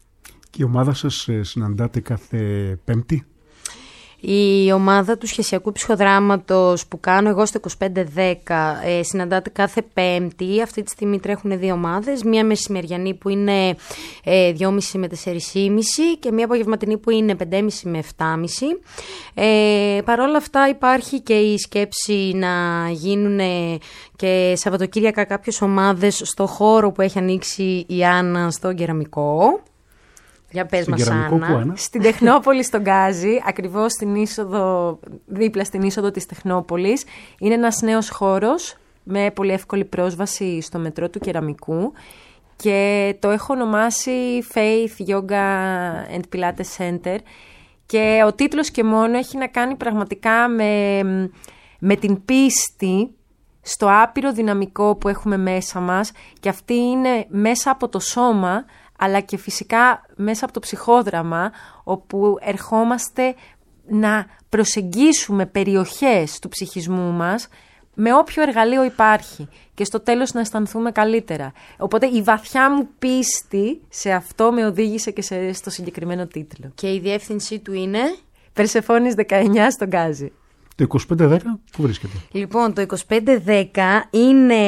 Και η ομάδα σας συναντάτε κάθε Πέμπτη? Η ομάδα του σχεσιακού ψυχοδράματος που κάνω εγώ στο είκοσι πέντε δέκα ε, συναντάται κάθε Πέμπτη. Αυτή τη στιγμή τρέχουν δύο ομάδες. Μία μεσημεριανή που είναι ε, δυόμιση με τέσσερις και μισή και μία απογευματινή που είναι πέντε και μισή με επτά και μισή. Ε, Παρ' όλα αυτά υπάρχει και η σκέψη να γίνουν και Σαββατοκύριακα κάποιες ομάδες στο χώρο που έχει ανοίξει η Άννα στο Κεραμικό. Για πες μας, Άννα. Στην Τεχνόπολη, στον Γκάζι, ακριβώς στην είσοδο, δίπλα στην είσοδο της Τεχνόπολης. Είναι ένας νέος χώρος με πολύ εύκολη πρόσβαση στο μετρό του Κεραμικού και το έχω ονομάσει Faith Yoga and Pilates Center και ο τίτλος και μόνο έχει να κάνει πραγματικά με, με την πίστη στο άπειρο δυναμικό που έχουμε μέσα μας και αυτή είναι μέσα από το σώμα αλλά και φυσικά μέσα από το ψυχόδραμα, όπου ερχόμαστε να προσεγγίσουμε περιοχές του ψυχισμού μας με όποιο εργαλείο υπάρχει και στο τέλος να αισθανθούμε καλύτερα. Οπότε η βαθιά μου πίστη σε αυτό με οδήγησε και σε, στο συγκεκριμένο τίτλο. Και η διεύθυνσή του είναι Περσεφόνης δεκαεννιά στον Γκάζι. Το είκοσι πέντε δέκα πού βρίσκεται? Λοιπόν, το είκοσι πέντε δέκα είναι...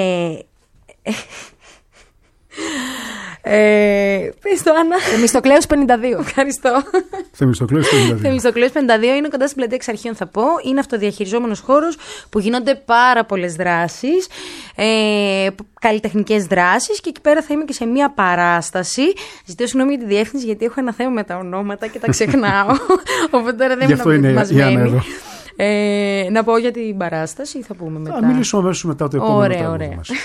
Ε, πες το, Άννα. Θεμιστοκλέους πενήντα δύο. Ευχαριστώ. Θεμιστοκλέους πενήντα δύο. Θεμιστοκλέους πενήντα δύο είναι κοντά στην πλατεία Εξαρχείων, θα πω. Είναι αυτοδιαχειριζόμενος χώρος που γίνονται πάρα πολλές δράσεις, ε, καλλιτεχνικές δράσεις και εκεί πέρα θα είμαι και σε μία παράσταση. Ζητώ συγγνώμη για τη διεύθυνση γιατί έχω ένα θέμα με τα ονόματα και τα ξεχνάω. Οπότε τώρα δεν ήμουν προετοιμασμένη. Ε, να πω για την παράσταση ή θα πούμε μετά? Θα μιλήσουμε αμέσως μετά το επόμενο. Ωραία, ωραία. Μας.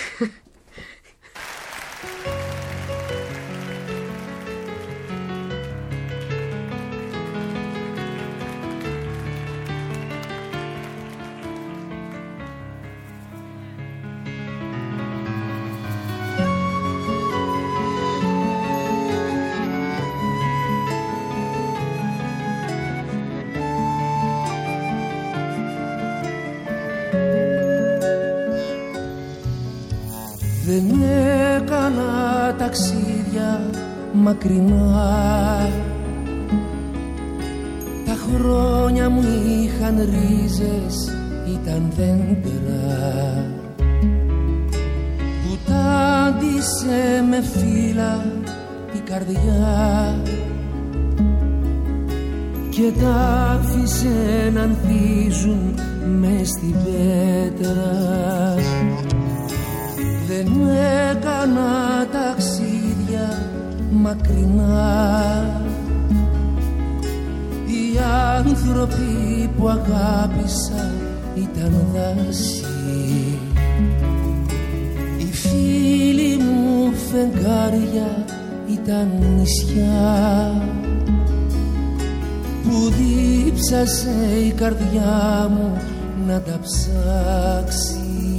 Δεν έκανα ταξίδια μακρινά. Τα χρόνια μου είχαν ρίζες, ήταν δέντρα που τάντισε με φύλλα η καρδιά και τα άφησε να ανθίζουν μες στην πέτρα. Δεν έκανα ταξίδια μακρινά. Οι άνθρωποι που αγάπησα ήταν δάση. Οι φίλοι μου φεγγάρια ήταν νησιά που δίψασε η καρδιά μου να τα ψάξει.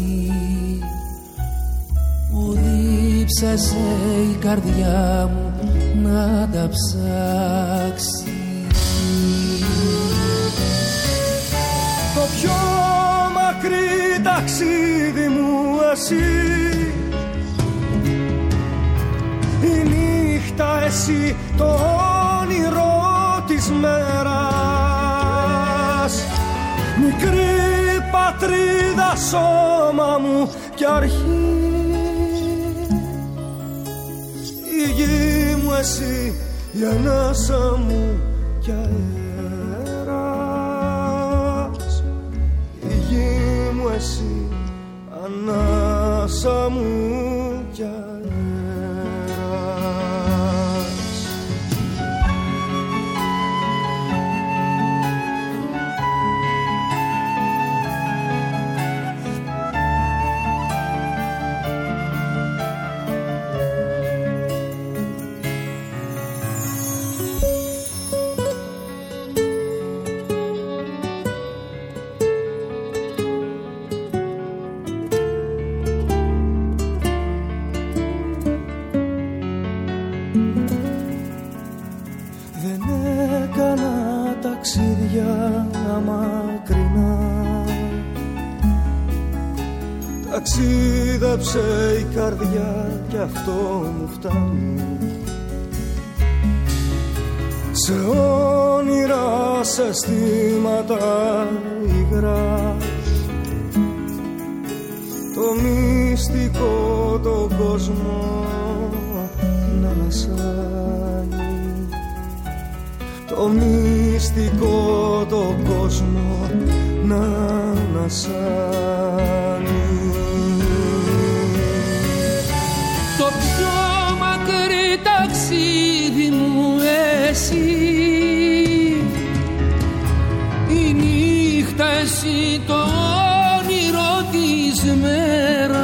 Που δίψασε η καρδιά μου να τα ψάξει. Το πιο μακρύ ταξίδι μου εσύ, η νύχτα εσύ, το όνειρο της μέρας. Μικρή πατρίδα, σώμα μου κι αρχή. Η γη μου εσύ, η ανάσα μου κι αέρας. Η γη μου εσύ, ανάσα μου κι αέρας. Ταξίδεψε η καρδιά κι αυτό μου φτάνει. σε όνειρα, σε αισθήματα υγρά. Το μυστικό τον κόσμο να ανασάνει, το μυστικό τον κόσμο να ανασάνει. Το πιο μακρύ ταξίδι μου εσύ, η νύχτα εσύ, το όνειρο της μέρας.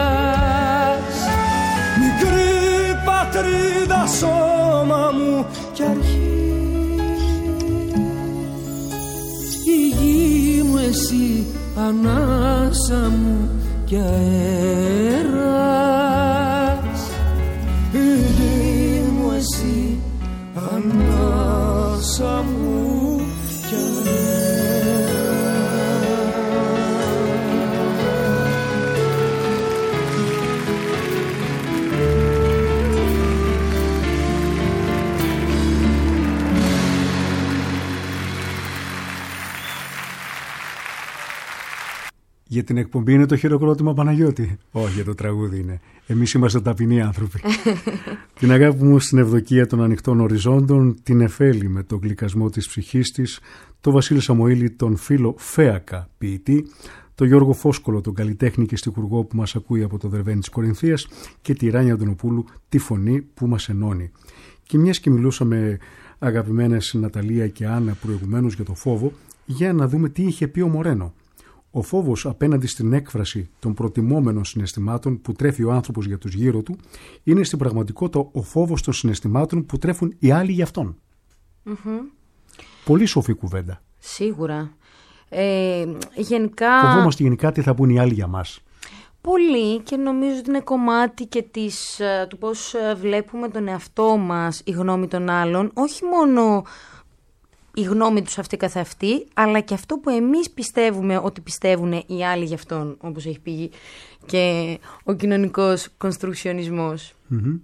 Μικρή πατρίδα, σώμα μου κι αρχή, η γη μου εσύ, ανάσα μου κι αέρας. η γη μου εσύ, ανάσα μου κι αέρας. Για την εκπομπή είναι το χειροκρότημα, Παναγιώτη? Όχι, για το τραγούδι είναι. Εμείς είμαστε ταπεινοί άνθρωποι. Την αγάπη μου στην ευδοκία των ανοιχτών οριζόντων, την Εφέλη με τον γλυκασμό της ψυχής της, το Βασίλη Σαμοήλη, τον φίλο Φέακα ποιητή, το Γιώργο Φόσκολο, τον καλλιτέχνη και στιχουργό που μας ακούει από το Δερβαίνι της Κορινθίας, και τη Ράνια Αντωνοπούλου, τη φωνή που μας ενώνει. Και μιας και μιλούσαμε, αγαπημένες Ναταλία και Άννα, προηγουμένως για το φόβο, για να δούμε τι είχε πει ο Μορένο. Ο φόβος απέναντι στην έκφραση των προτιμόμενων συναισθημάτων που τρέφει ο άνθρωπος για τους γύρω του είναι στην πραγματικότητα ο φόβος των συναισθημάτων που τρέφουν οι άλλοι για αυτόν. Mm-hmm. Πολύ σοφή κουβέντα. Σίγουρα. Ε, γενικά... Φοβόμαστε γενικά τι θα πούν οι άλλοι για μας. Πολύ, και νομίζω ότι είναι κομμάτι και της, του πώς βλέπουμε τον εαυτό μας, η γνώμη των άλλων, όχι μόνο η γνώμη τους αυτή καθ' αυτή, αλλά και αυτό που εμείς πιστεύουμε ότι πιστεύουν οι άλλοι γι' αυτόν, όπως έχει πει και ο κοινωνικός κονστρουκσιονισμός. Mm-hmm.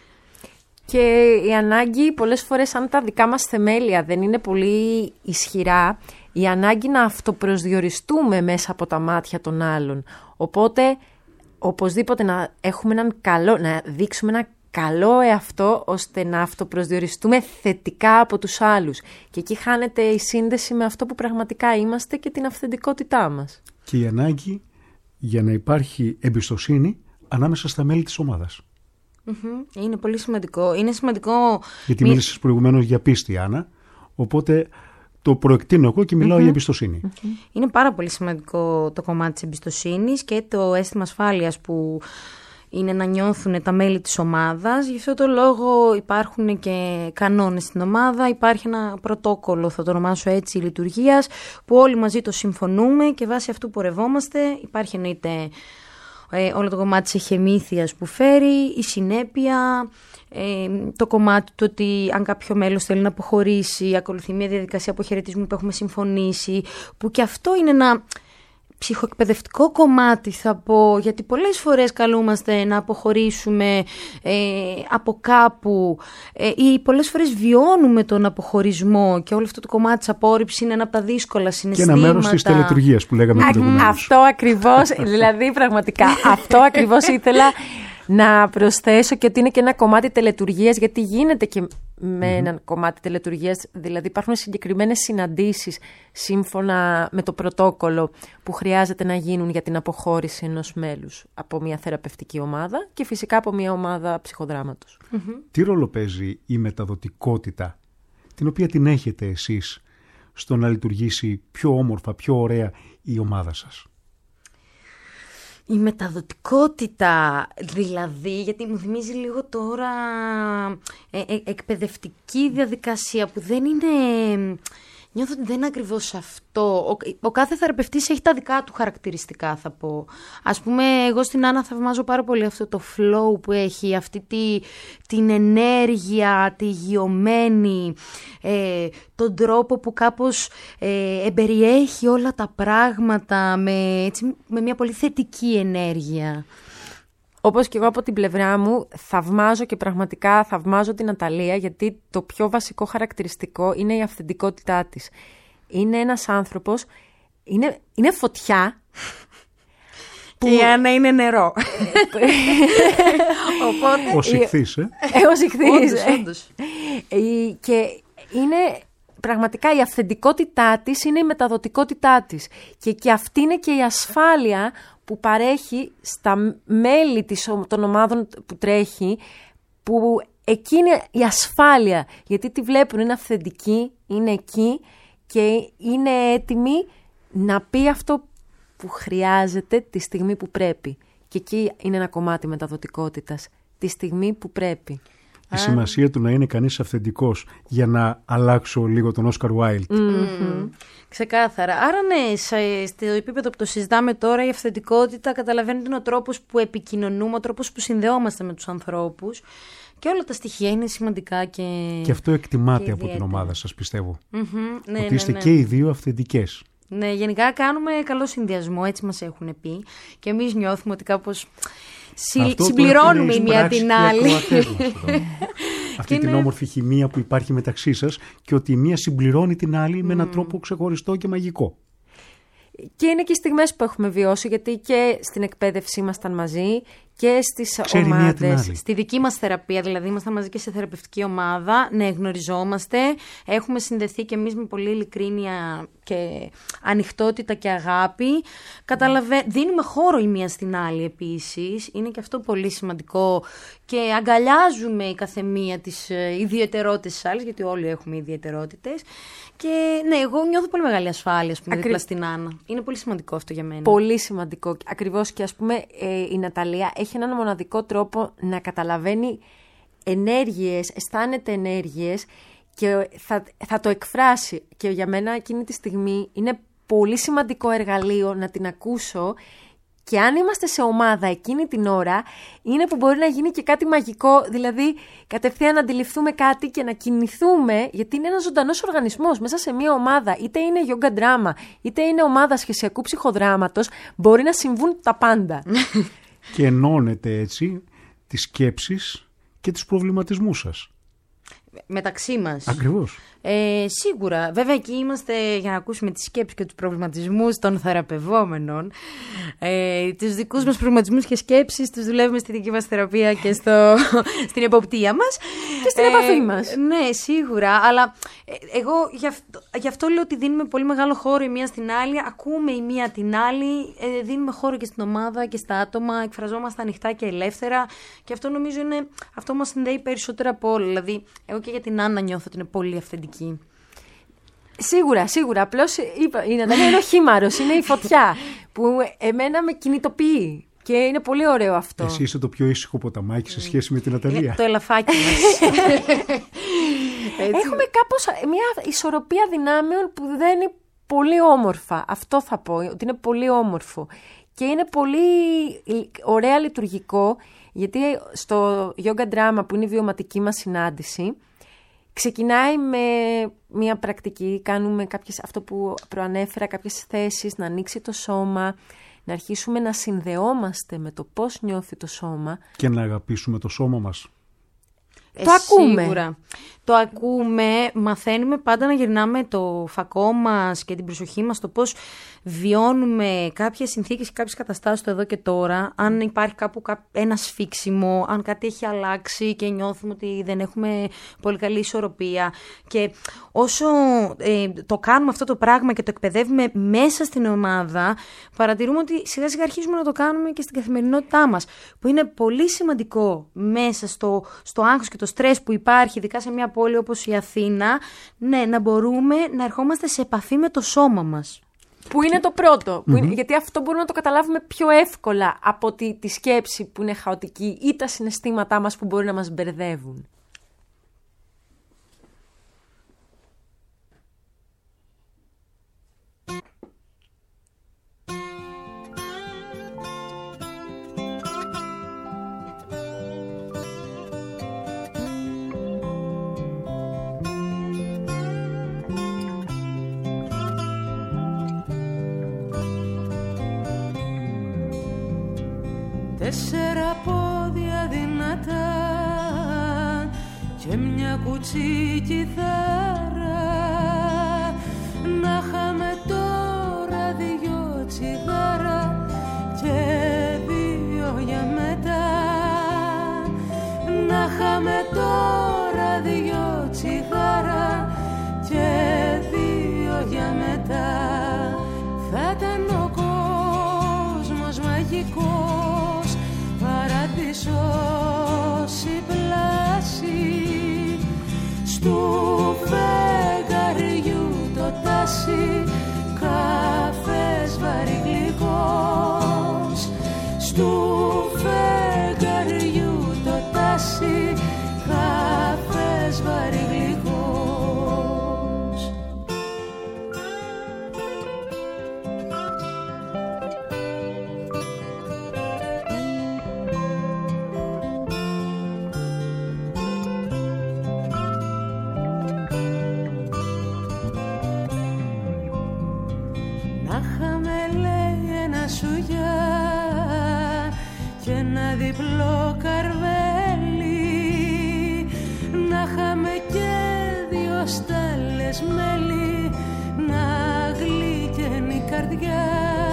Και η ανάγκη πολλές φορές, αν τα δικά μας θεμέλια δεν είναι πολύ ισχυρά, η ανάγκη να αυτοπροσδιοριστούμε μέσα από τα μάτια των άλλων. Οπότε, οπωσδήποτε να έχουμε έναν καλό, να δείξουμε ένα καλό εαυτό, ώστε να αυτοπροσδιοριστούμε θετικά από τους άλλους. Και εκεί χάνεται η σύνδεση με αυτό που πραγματικά είμαστε και την αυθεντικότητά μας. Και η ανάγκη για να υπάρχει εμπιστοσύνη ανάμεσα στα μέλη της ομάδας. Mm-hmm. Είναι πολύ σημαντικό. Είναι σημαντικό... Γιατί Μη... μίλησες προηγουμένως για πίστη, Άννα, οπότε το προεκτείνω εγώ και μιλάω mm-hmm. για εμπιστοσύνη. Mm-hmm. Είναι πάρα πολύ σημαντικό το κομμάτι της εμπιστοσύνης και το αίσθημα ασφάλειας που είναι να νιώθουν τα μέλη της ομάδας. Γι' αυτό το λόγο υπάρχουν και κανόνες στην ομάδα, υπάρχει ένα πρωτόκολλο, θα το ονομάσω έτσι, λειτουργίας, που όλοι μαζί το συμφωνούμε και βάσει αυτού πορευόμαστε. Υπάρχει εννοείται ε, όλο το κομμάτι της εχεμήθειας που φέρει, η συνέπεια, ε, το κομμάτι του ότι αν κάποιο μέλος θέλει να αποχωρήσει, ακολουθεί μια διαδικασία αποχαιρετισμού που έχουμε συμφωνήσει, που και αυτό είναι ένα ψυχοεκπαιδευτικό κομμάτι, θα πω, γιατί πολλές φορές καλούμαστε να αποχωρήσουμε ε, από κάπου ε, ή πολλές φορές βιώνουμε τον αποχωρισμό και όλο αυτό το κομμάτι της απόρριψης είναι ένα από τα δύσκολα συναισθήματα. Και ένα μέρος της τελετουργίας που λέγαμε προηγουμένως. Αυτό ακριβώς, δηλαδή πραγματικά, αυτό ακριβώς ήθελα να προσθέσω, και ότι είναι και ένα κομμάτι τελετουργίας, γιατί γίνεται και με mm-hmm. ένα κομμάτι τελετουργίας, δηλαδή υπάρχουν συγκεκριμένες συναντήσεις σύμφωνα με το πρωτόκολλο που χρειάζεται να γίνουν για την αποχώρηση ενός μέλους από μια θεραπευτική ομάδα και φυσικά από μια ομάδα ψυχοδράματος. Mm-hmm. Τι ρόλο παίζει η μεταδοτικότητα, την οποία την έχετε εσείς, στο να λειτουργήσει πιο όμορφα, πιο ωραία η ομάδα σας? Η μεταδοτικότητα, δηλαδή, γιατί μου θυμίζει λίγο τώρα ε, ε, εκπαιδευτική διαδικασία που δεν είναι... Νιώθω ότι δεν είναι ακριβώς αυτό. Ο, ο κάθε θεραπευτής έχει τα δικά του χαρακτηριστικά, θα πω. Ας πούμε, εγώ στην Άννα θαυμάζω πάρα πολύ αυτό το flow που έχει, αυτή τη, την ενέργεια, τη γειωμένη, ε, τον τρόπο που κάπως ε, εμπεριέχει όλα τα πράγματα με, έτσι, με μια πολύ θετική ενέργεια. Όπως και εγώ από την πλευρά μου, θαυμάζω και πραγματικά θαυμάζω την Ναταλία, γιατί το πιο βασικό χαρακτηριστικό είναι η αυθεντικότητά της. Είναι ένας άνθρωπος, είναι, είναι φωτιά. Που... Και η Άννα είναι νερό. Οπότε... Ως ηχθής, ε. ε ως ηχθής. Όντως, όντως. Και είναι... Πραγματικά η αυθεντικότητά της είναι η μεταδοτικότητά της. Και, και αυτή είναι και η ασφάλεια που παρέχει στα μέλη της, των ομάδων που τρέχει, που εκεί είναι η ασφάλεια. Γιατί τη βλέπουν, είναι αυθεντική, είναι εκεί και είναι έτοιμη να πει αυτό που χρειάζεται τη στιγμή που πρέπει. Και εκεί είναι ένα κομμάτι μεταδοτικότητας. Τη στιγμή που πρέπει. Η σημασία του να είναι κανείς αυθεντικός, για να αλλάξω λίγο τον Όσκαρ Wilde. Mm-hmm. Ξεκάθαρα. Άρα ναι, στο επίπεδο που το συζητάμε τώρα, η αυθεντικότητα καταλαβαίνετε είναι ο τρόπος που επικοινωνούμε, ο τρόπος που συνδεόμαστε με τους ανθρώπους και όλα τα στοιχεία είναι σημαντικά και Και αυτό εκτιμάται και από την ομάδα σας, πιστεύω. Mm-hmm. Ναι, ότι ναι, είστε ναι. και οι δύο αυθεντικές. Ναι, γενικά κάνουμε καλό συνδυασμό, έτσι μας έχουν πει και εμείς νιώθουμε ότι κάπως Συ, συμπληρώνουμε η μία την άλλη. Αυτή την είναι... όμορφη χημεία που υπάρχει μεταξύ σας και ότι η μία συμπληρώνει την άλλη mm. με έναν τρόπο ξεχωριστό και μαγικό. Και είναι και οι στιγμές που έχουμε βιώσει, γιατί και στην εκπαίδευση ήμασταν μαζί και στις Ξέρει ομάδες. Στη δική μας θεραπεία, δηλαδή, ήμασταν μαζί και σε θεραπευτική ομάδα. Ναι, γνωριζόμαστε. Έχουμε συνδεθεί και εμείς με πολύ ειλικρίνεια και ανοιχτότητα και αγάπη. Καταλαβα... Δίνουμε χώρο η μία στην άλλη επίσης. Είναι και αυτό πολύ σημαντικό. Και αγκαλιάζουμε η καθεμία τις ιδιαιτερότητες της άλλης, γιατί όλοι έχουμε ιδιαιτερότητες. Και ναι, εγώ νιώθω πολύ μεγάλη ασφάλεια, ας πούμε, Ακρι... δίπλα στην Άννα. Είναι πολύ σημαντικό αυτό για μένα. Πολύ σημαντικό. Ακριβώς, και ας πούμε ε, η Ναταλία έχει έναν μοναδικό τρόπο να καταλαβαίνει ενέργειες, αισθάνεται ενέργειες και θα, θα το εκφράσει. Και για μένα εκείνη τη στιγμή είναι πολύ σημαντικό εργαλείο να την ακούσω. Και αν είμαστε σε ομάδα εκείνη την ώρα, είναι που μπορεί να γίνει και κάτι μαγικό, δηλαδή κατευθείαν να αντιληφθούμε κάτι και να κινηθούμε, γιατί είναι ένας ζωντανός οργανισμός μέσα σε μια ομάδα, είτε είναι yoga drama, είτε είναι ομάδα σχεσιακού ψυχοδράματος, μπορεί να συμβούν τα πάντα. Και ενώνετε έτσι τις σκέψεις και τους προβληματισμούς σας. Μεταξύ μας. Ακριβώς. Ε, σίγουρα. Βέβαια, εκεί είμαστε για να ακούσουμε τις σκέψεις και τους προβληματισμούς των θεραπευόμενων. Ε, τους δικούς μας προβληματισμούς και σκέψεις τους δουλεύουμε στη δική μας θεραπεία και στο, στην εποπτεία μας. Και στην ε, επαφή μας. Ναι, σίγουρα. Αλλά ε, εγώ γι' αυτό, γι' αυτό λέω ότι δίνουμε πολύ μεγάλο χώρο η μία στην άλλη. Ακούμε η μία την άλλη. Ε, δίνουμε χώρο και στην ομάδα και στα άτομα. Εκφραζόμαστε ανοιχτά και ελεύθερα. Και αυτό νομίζω είναι αυτό μας συνδέει περισσότερα από όλα. Δηλαδή, εγώ και για την Άννα νιώθω ότι είναι πολύ αυθεντική. Σίγουρα, σίγουρα. Απλώς είπα, η Ναταλία είναι ο χήμαρος, είναι η φωτιά που εμένα με κινητοποιεί. Και είναι πολύ ωραίο αυτό. Εσύ είσαι το πιο ήσυχο ποταμάκι σε σχέση με την Ναταλία. Είναι το ελαφάκι μας. Έχουμε κάπως μια ισορροπία δυνάμεων που δεν είναι πολύ όμορφα. Αυτό θα πω, ότι είναι πολύ όμορφο. Και είναι πολύ ωραία λειτουργικό, γιατί στο yoga drama που είναι η βιωματική μας συνάντηση, ξεκινάει με μια πρακτική, κάνουμε κάποιες, αυτό που προανέφερα, κάποιες θέσεις, να ανοίξει το σώμα, να αρχίσουμε να συνδεόμαστε με το πώς νιώθει το σώμα. Και να αγαπήσουμε το σώμα μας. Ε, το ακούμε. Σίγουρα. Το ακούμε, μαθαίνουμε πάντα να γυρνάμε το φακό μας και την προσοχή μας στο πώς βιώνουμε κάποιες συνθήκες και κάποιες καταστάσεις το εδώ και τώρα. Αν υπάρχει κάπου ένα σφίξιμο, αν κάτι έχει αλλάξει και νιώθουμε ότι δεν έχουμε πολύ καλή ισορροπία. Και όσο ε, το κάνουμε αυτό το πράγμα και το εκπαιδεύουμε μέσα στην ομάδα, παρατηρούμε ότι σιγά σιγά αρχίζουμε να το κάνουμε και στην καθημερινότητά μας. Που είναι πολύ σημαντικό μέσα στο, στο άγχος και το στρες που υπάρχει, ειδικά σε μια πόλη όπως η Αθήνα, ναι, να μπορούμε να ερχόμαστε σε επαφή με το σώμα μας. Που είναι το πρώτο. Που είναι, γιατί αυτό μπορούμε να το καταλάβουμε πιο εύκολα από τη, τη σκέψη που είναι χαοτική ή τα συναισθήματά μας που μπορεί να μας μπερδεύουν. τέσσερα πόδια δυνατά και μια κουτσή κιθάρα. Να χάμε τώρα δυο τσιγάρα και δύο για μετά. Να χάμε τώρα δυο τσιγάρα και δύο για μετά. Θα ήταν ο κόσμος μαγικός, παράδεισος η πλάση, στου φεγγαριού το τάσι, καφές βαρύ γλυκός. Στου φεγγαριού το τάσι, καφές βαρύ γλυκός. Και ένα διπλό καρβέλι, να χάμε και δυο στάλες μέλι, να γλυκαίνει η καρδιά.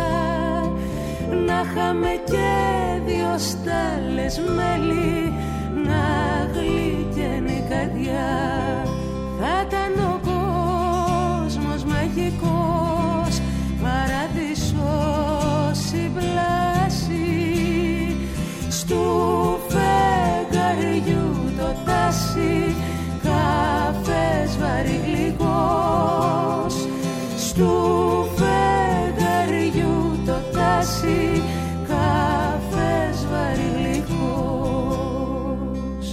Να χάμε και δυο στάλες μέλι, να γλυκαίνει η καρδιά. Θα ήταν ο κόσμος μαγικός, παράδεισος η πλάση, στου φεγγαριού το τάσι, καφές βαρύ γλυκός. Στου φεγγαριού το τάσι, καφές βαρύ γλυκός.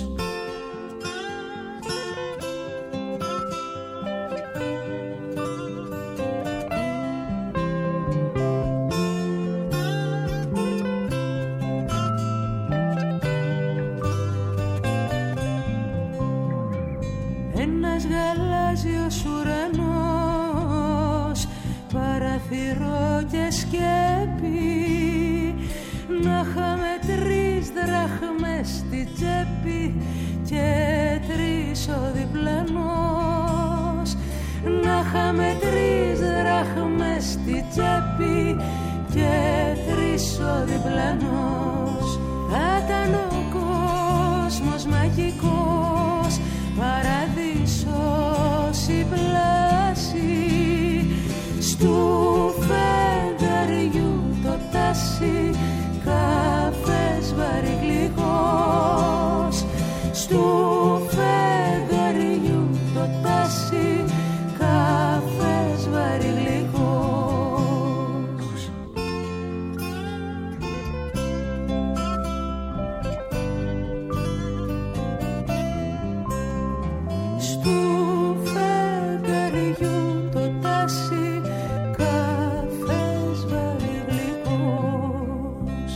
Ένας γαλάζιος ουρανός, παραθυρό και σκέπη, να χάμε τρεις δραχμές στη τσέπη και τρεις ο διπλανός. Να χάμε τρεις δραχμές στη τσέπη και τρεις ο διπλανός. Θα ήταν ο κόσμος μαγικός, παράδεισος η πλάση, στου φεγγαριού το τάσι, καφές βαρύ γλυκός. Στου φεγγαριού το τάσι, καφές βαρύ γλυκός. Στου φεγγαριού το τάσι, καφές βαρύ γλυκός.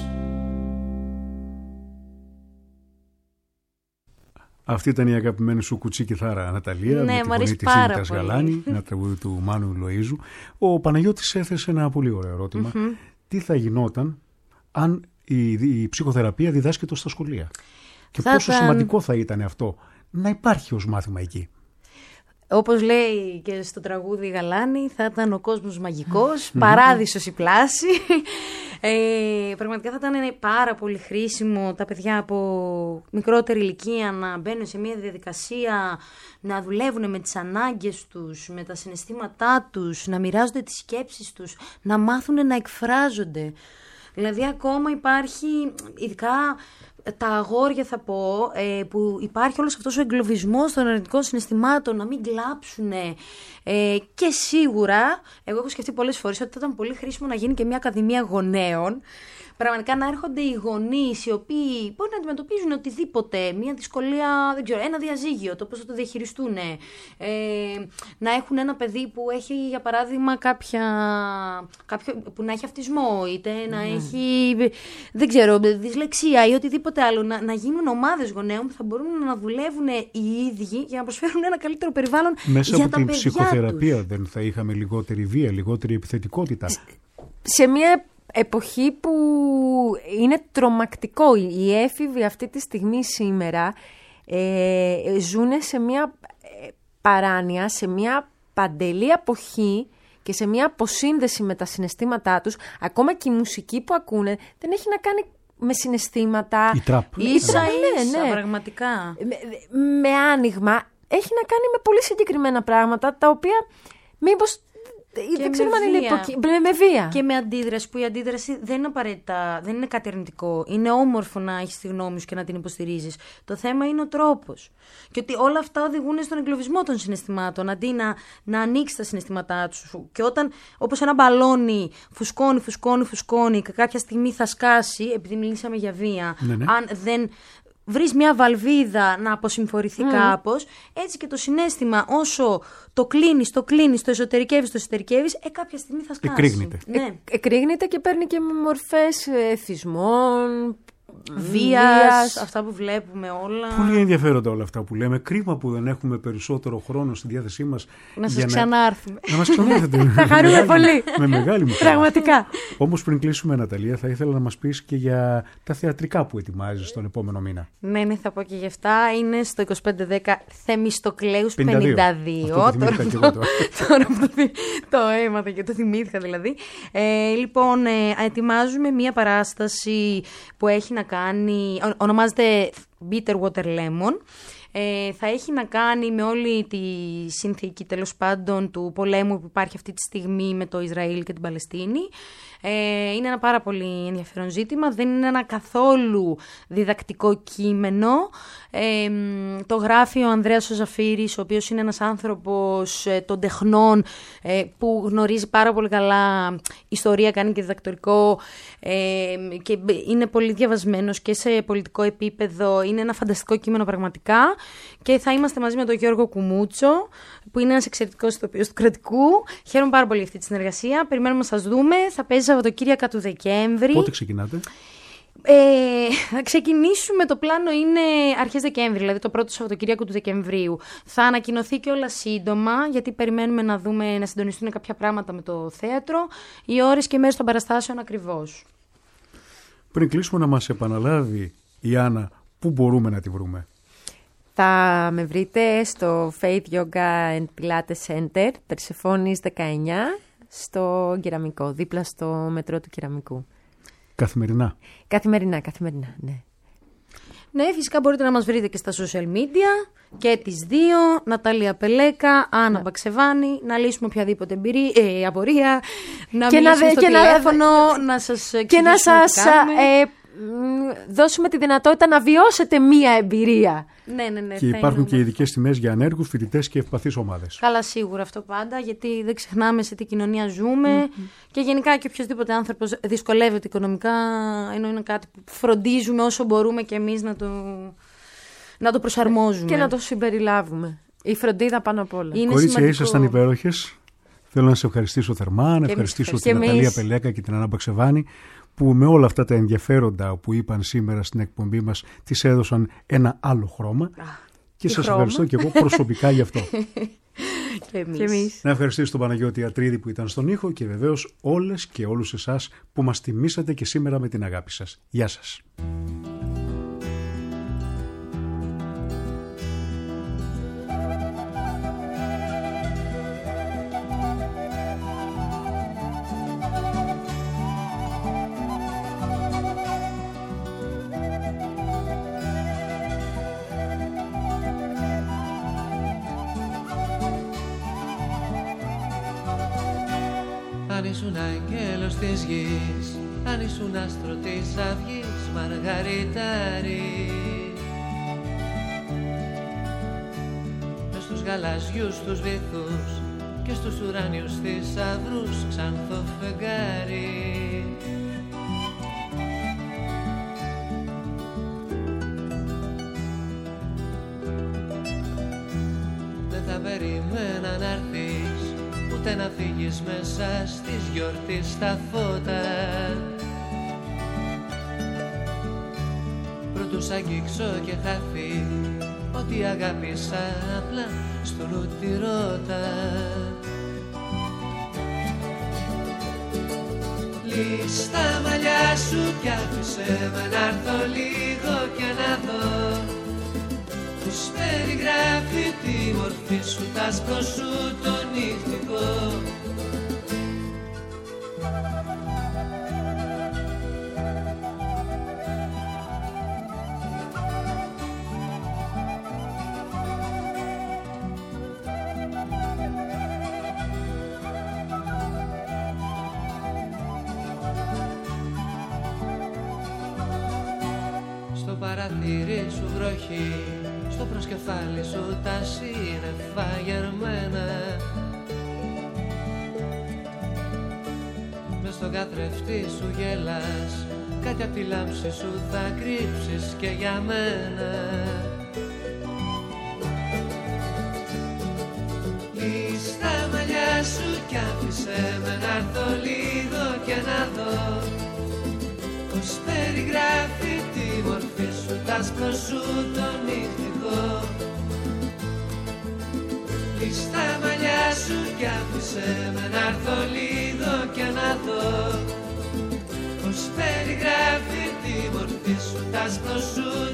Αυτή ήταν η αγαπημένη σου κουτσή κιθάρα, Ναταλία, Ναι, με τη μου αρέσει φωνή της πάρα Ήμητας πολύ. Γαλάνη, ένα τραγούδι του Μάνου Λοΐζου. Ο Παναγιώτης έθεσε ένα πολύ ωραίο ερώτημα. Mm-hmm. Τι θα γινόταν αν η, η ψυχοθεραπεία διδάσκεται στα σχολεία? Και Θα πόσο ήταν... σημαντικό θα ήταν αυτό να υπάρχει ως μάθημα εκεί? Όπως λέει και στο τραγούδι η Γαλάνη, θα ήταν ο κόσμος μαγικός, παράδεισος η πλάση. Ε, πραγματικά θα ήταν πάρα πολύ χρήσιμο τα παιδιά από μικρότερη ηλικία να μπαίνουν σε μια διαδικασία, να δουλεύουν με τις ανάγκες τους, με τα συναισθήματά τους, να μοιράζονται τις σκέψεις τους, να μάθουν να εκφράζονται. Δηλαδή ακόμα υπάρχει, ειδικά τα αγόρια θα πω, ε, που υπάρχει όλος αυτός ο εγκλωβισμός των αρνητικών συναισθημάτων, να μην κλάψουν. Ε, και σίγουρα, εγώ έχω σκεφτεί πολλές φορές ότι θα ήταν πολύ χρήσιμο να γίνει και μια ακαδημία γονέων. Πραγματικά να έρχονται οι γονείς οι οποίοι μπορεί να αντιμετωπίζουν οτιδήποτε, μια δυσκολία, δεν ξέρω, ένα διαζύγιο, το πώς θα το διαχειριστούν. Ε, να έχουν ένα παιδί που έχει, για παράδειγμα, κάποια, κάποιο, που να έχει αυτισμό, είτε mm. να έχει, δεν ξέρω, δυσλεξία ή οτιδήποτε άλλο. Να, να γίνουν ομάδες γονέων που θα μπορούν να δουλεύουν οι ίδιοι για να προσφέρουν ένα καλύτερο περιβάλλον μέσα για από τα την παιδιά ψυχοθεραπεία τους. Δεν θα είχαμε λιγότερη βία, λιγότερη επιθετικότητα? Σε μια εποχή που είναι τρομακτικό. Οι έφηβοι αυτή τη στιγμή σήμερα ε, ζουν σε μια παράνοια, σε μια παντελή αποχή και σε μια αποσύνδεση με τα συναισθήματά τους. Ακόμα και η μουσική που ακούνε δεν έχει να κάνει με συναισθήματα. Η τραπ. Ίσα Ναι, ίσα, ναι. πραγματικά. Με, με άνοιγμα. Έχει να κάνει με πολύ συγκεκριμένα πράγματα, τα οποία μήπως δεν με ξέρουμε αν είναι βία. υποκει... με, με βία. Και με αντίδραση, που η αντίδραση δεν είναι απαραίτητα, δεν είναι κάτι αρνητικό. Είναι όμορφο να έχεις τη γνώμη σου και να την υποστηρίζεις. Το θέμα είναι ο τρόπος. Και ότι όλα αυτά οδηγούν στον εγκλωβισμό των συναισθημάτων, αντί να, να ανοίξει τα συναισθήματά σου. Και όταν, όπως ένα μπαλόνι, φουσκώνει, φουσκώνει, φουσκώνει, και κάποια στιγμή θα σκάσει, επειδή μιλήσαμε για βία, Ναι, ναι. αν δεν βρεις μια βαλβίδα να αποσυμφορηθεί mm. κάπως, έτσι και το συναίσθημα όσο το κλείνεις, το κλείνεις, το εσωτερικεύεις, το εσωτερικεύεις, ε, κάποια στιγμή θα σκάσει. Εκρήγνεται. Ναι. Ε, εκρήγνεται και παίρνει και μορφές εθισμών, Βίας, αυτά που βλέπουμε όλα. Πολύ ενδιαφέροντα όλα αυτά που λέμε. Κρίμα που δεν έχουμε περισσότερο χρόνο στη διάθεσή μας. Να σας για ξανάρθουμε. Να, να μας ξανάρθετε. Θα χαρούμε πολύ. Με μεγάλη μου χαρά. Πραγματικά. Όμως πριν κλείσουμε, Ναταλία, θα ήθελα να μας πεις και για τα θεατρικά που ετοιμάζεις τον επόμενο μήνα. Ναι, ναι, θα πω και γι' αυτά. Είναι στο είκοσι πέντε δέκα Θεμιστοκλέους πενήντα δύο. πενήντα δύο. Αυτό το θυμήθηκα και εγώ τώρα. Τώρα που το, θυ- το έμαθα και το θυμήθηκα δηλαδή. Ε, λοιπόν, ε, ετοιμάζουμε μία παράσταση που έχει να κάνει, ο- ονομάζεται Bitter Water Lemon. Ε, θα έχει να κάνει με όλη τη συνθήκη, τέλος πάντων, του πολέμου που υπάρχει αυτή τη στιγμή με το Ισραήλ και την Παλαιστίνη. Ε, είναι ένα πάρα πολύ ενδιαφέρον ζήτημα. Δεν είναι ένα καθόλου διδακτικό κείμενο. Ε, το γράφει ο Ανδρέας ο Ζαφύρης, ο οποίος είναι ένας άνθρωπος ε, των τεχνών, ε, που γνωρίζει πάρα πολύ καλά ιστορία, κάνει και διδακτορικό, ε, και είναι πολύ διαβασμένος και σε πολιτικό επίπεδο. Είναι ένα φανταστικό κείμενο πραγματικά. Και θα είμαστε μαζί με τον Γιώργο Κουμούτσο, που είναι ένας εξαιρετικός ηθοποιός του Κρατικού. Χαίρομαι πάρα πολύ για αυτή τη συνεργασία. Περιμένουμε να σας δούμε. Θα παίζει Σαββατοκύριακα του Δεκέμβρη. Πότε ξεκινάτε? Ε, θα ξεκινήσουμε, το πλάνο είναι αρχές Δεκέμβρη, δηλαδή το πρώτο Σαββατοκύριακο του Δεκεμβρίου. Θα ανακοινωθεί και όλα σύντομα, γιατί περιμένουμε να δούμε, να συντονιστούν κάποια πράγματα με το θέατρο, οι ώρες και μέρες των παραστάσεων ακριβώς. Πριν κλείσουμε, να μας επαναλάβει η Άννα πού μπορούμε να τη βρούμε. Θα με βρείτε στο Faith Yoga and Pilates Center, Περσεφόνης δεκαεννιά, στο Κεραμικό, δίπλα στο μετρό του Κεραμικού. Καθημερινά. Καθημερινά, καθημερινά, ναι. Ναι, φυσικά μπορείτε να μας βρείτε και στα social media και τις δύο, Ναταλία Πελέκα, Άννα Μπαξεβάνη, να λύσουμε οποιαδήποτε εμπειρία, ε, απορία, να Και να μιλήσουμε δε- στο και να- τηλέφωνο, να, σας Και εξηγήσουμε να τι σας κάνουμε. ε, μ, δώσουμε τη δυνατότητα να βιώσετε μία εμπειρία. Ναι, ναι, ναι, Και θα υπάρχουν είναι και ειδικές τιμές για ανέργους, φοιτητές και ευπαθείς ομάδες. Καλά, σίγουρα αυτό πάντα, γιατί δεν ξεχνάμε σε τι κοινωνία ζούμε mm-hmm. και γενικά και οποιοδήποτε άνθρωπος δυσκολεύεται οικονομικά, ενώ είναι κάτι που φροντίζουμε όσο μπορούμε και εμείς να το, να το προσαρμόζουμε. Και να το συμπεριλάβουμε. Η φροντίδα πάνω απ' όλα. Είναι Κορίτσια, σημαντικό. ήσασταν υπέροχες. Θέλω να σε ευχαριστήσω θερμά, να ευχαριστήσω εμείς την ευχαριστούμε. Ναταλία Και εμείς. Πελέκα και την Άννα Μπαξεβάνη, που με όλα αυτά τα ενδιαφέροντα που είπαν σήμερα στην εκπομπή μας, τις έδωσαν ένα άλλο χρώμα. Και τι σας χρώμα? ευχαριστώ και εγώ προσωπικά γι' αυτό. Και εμείς. Και εμείς. Να ευχαριστήσω τον Παναγιώτη Ατρίδη που ήταν στον ήχο και βεβαίως όλες και όλους εσάς που μας τιμήσατε και σήμερα με την αγάπη σας. Γεια σας. Αν ήσουν αγγέλος της γης, αν ήσουν άστρο της αυγής, Μαργαριτάρι, μες στους γαλαζιούς τους βυθούς και στους ουράνιους θησαυρούς, ξανθό φεγγάρι. Δεν θα περίμενα να έρθεις, ούτε να φύγεις μέσα στις γιορτής στα φώτα. Προτού σ' αγγίξω και χαθεί, ότι αγάπησα απλά στο νου τη ρώτα. Λύσ' τα μαλλιά σου κι άφησε με να έρθω λίγο και να δω πως περιγράφει τη μορφή σου, τ' άσπρο σου το νυχτικό. Στο παραθύρι σου βροχή, στο προσκεφάλι σου τα σύννεφα γερμένα, μες στον καθρέφτη σου γελάς, κάτι απ' τη λάμψη σου θα κρύψεις και για μένα. Λύσ' τα μαλλιά σου κι άφησε με να έρθω λίγο και να δω πως περιγράφει τη μορφή σου, τ' άσπρο σου το νυχτικό. Λύσ' τα μαλλιά σου κι άφησε με να έρθω λίγο και να δω πως περιγράφει τη μορφή σου, τ' άσπρο σου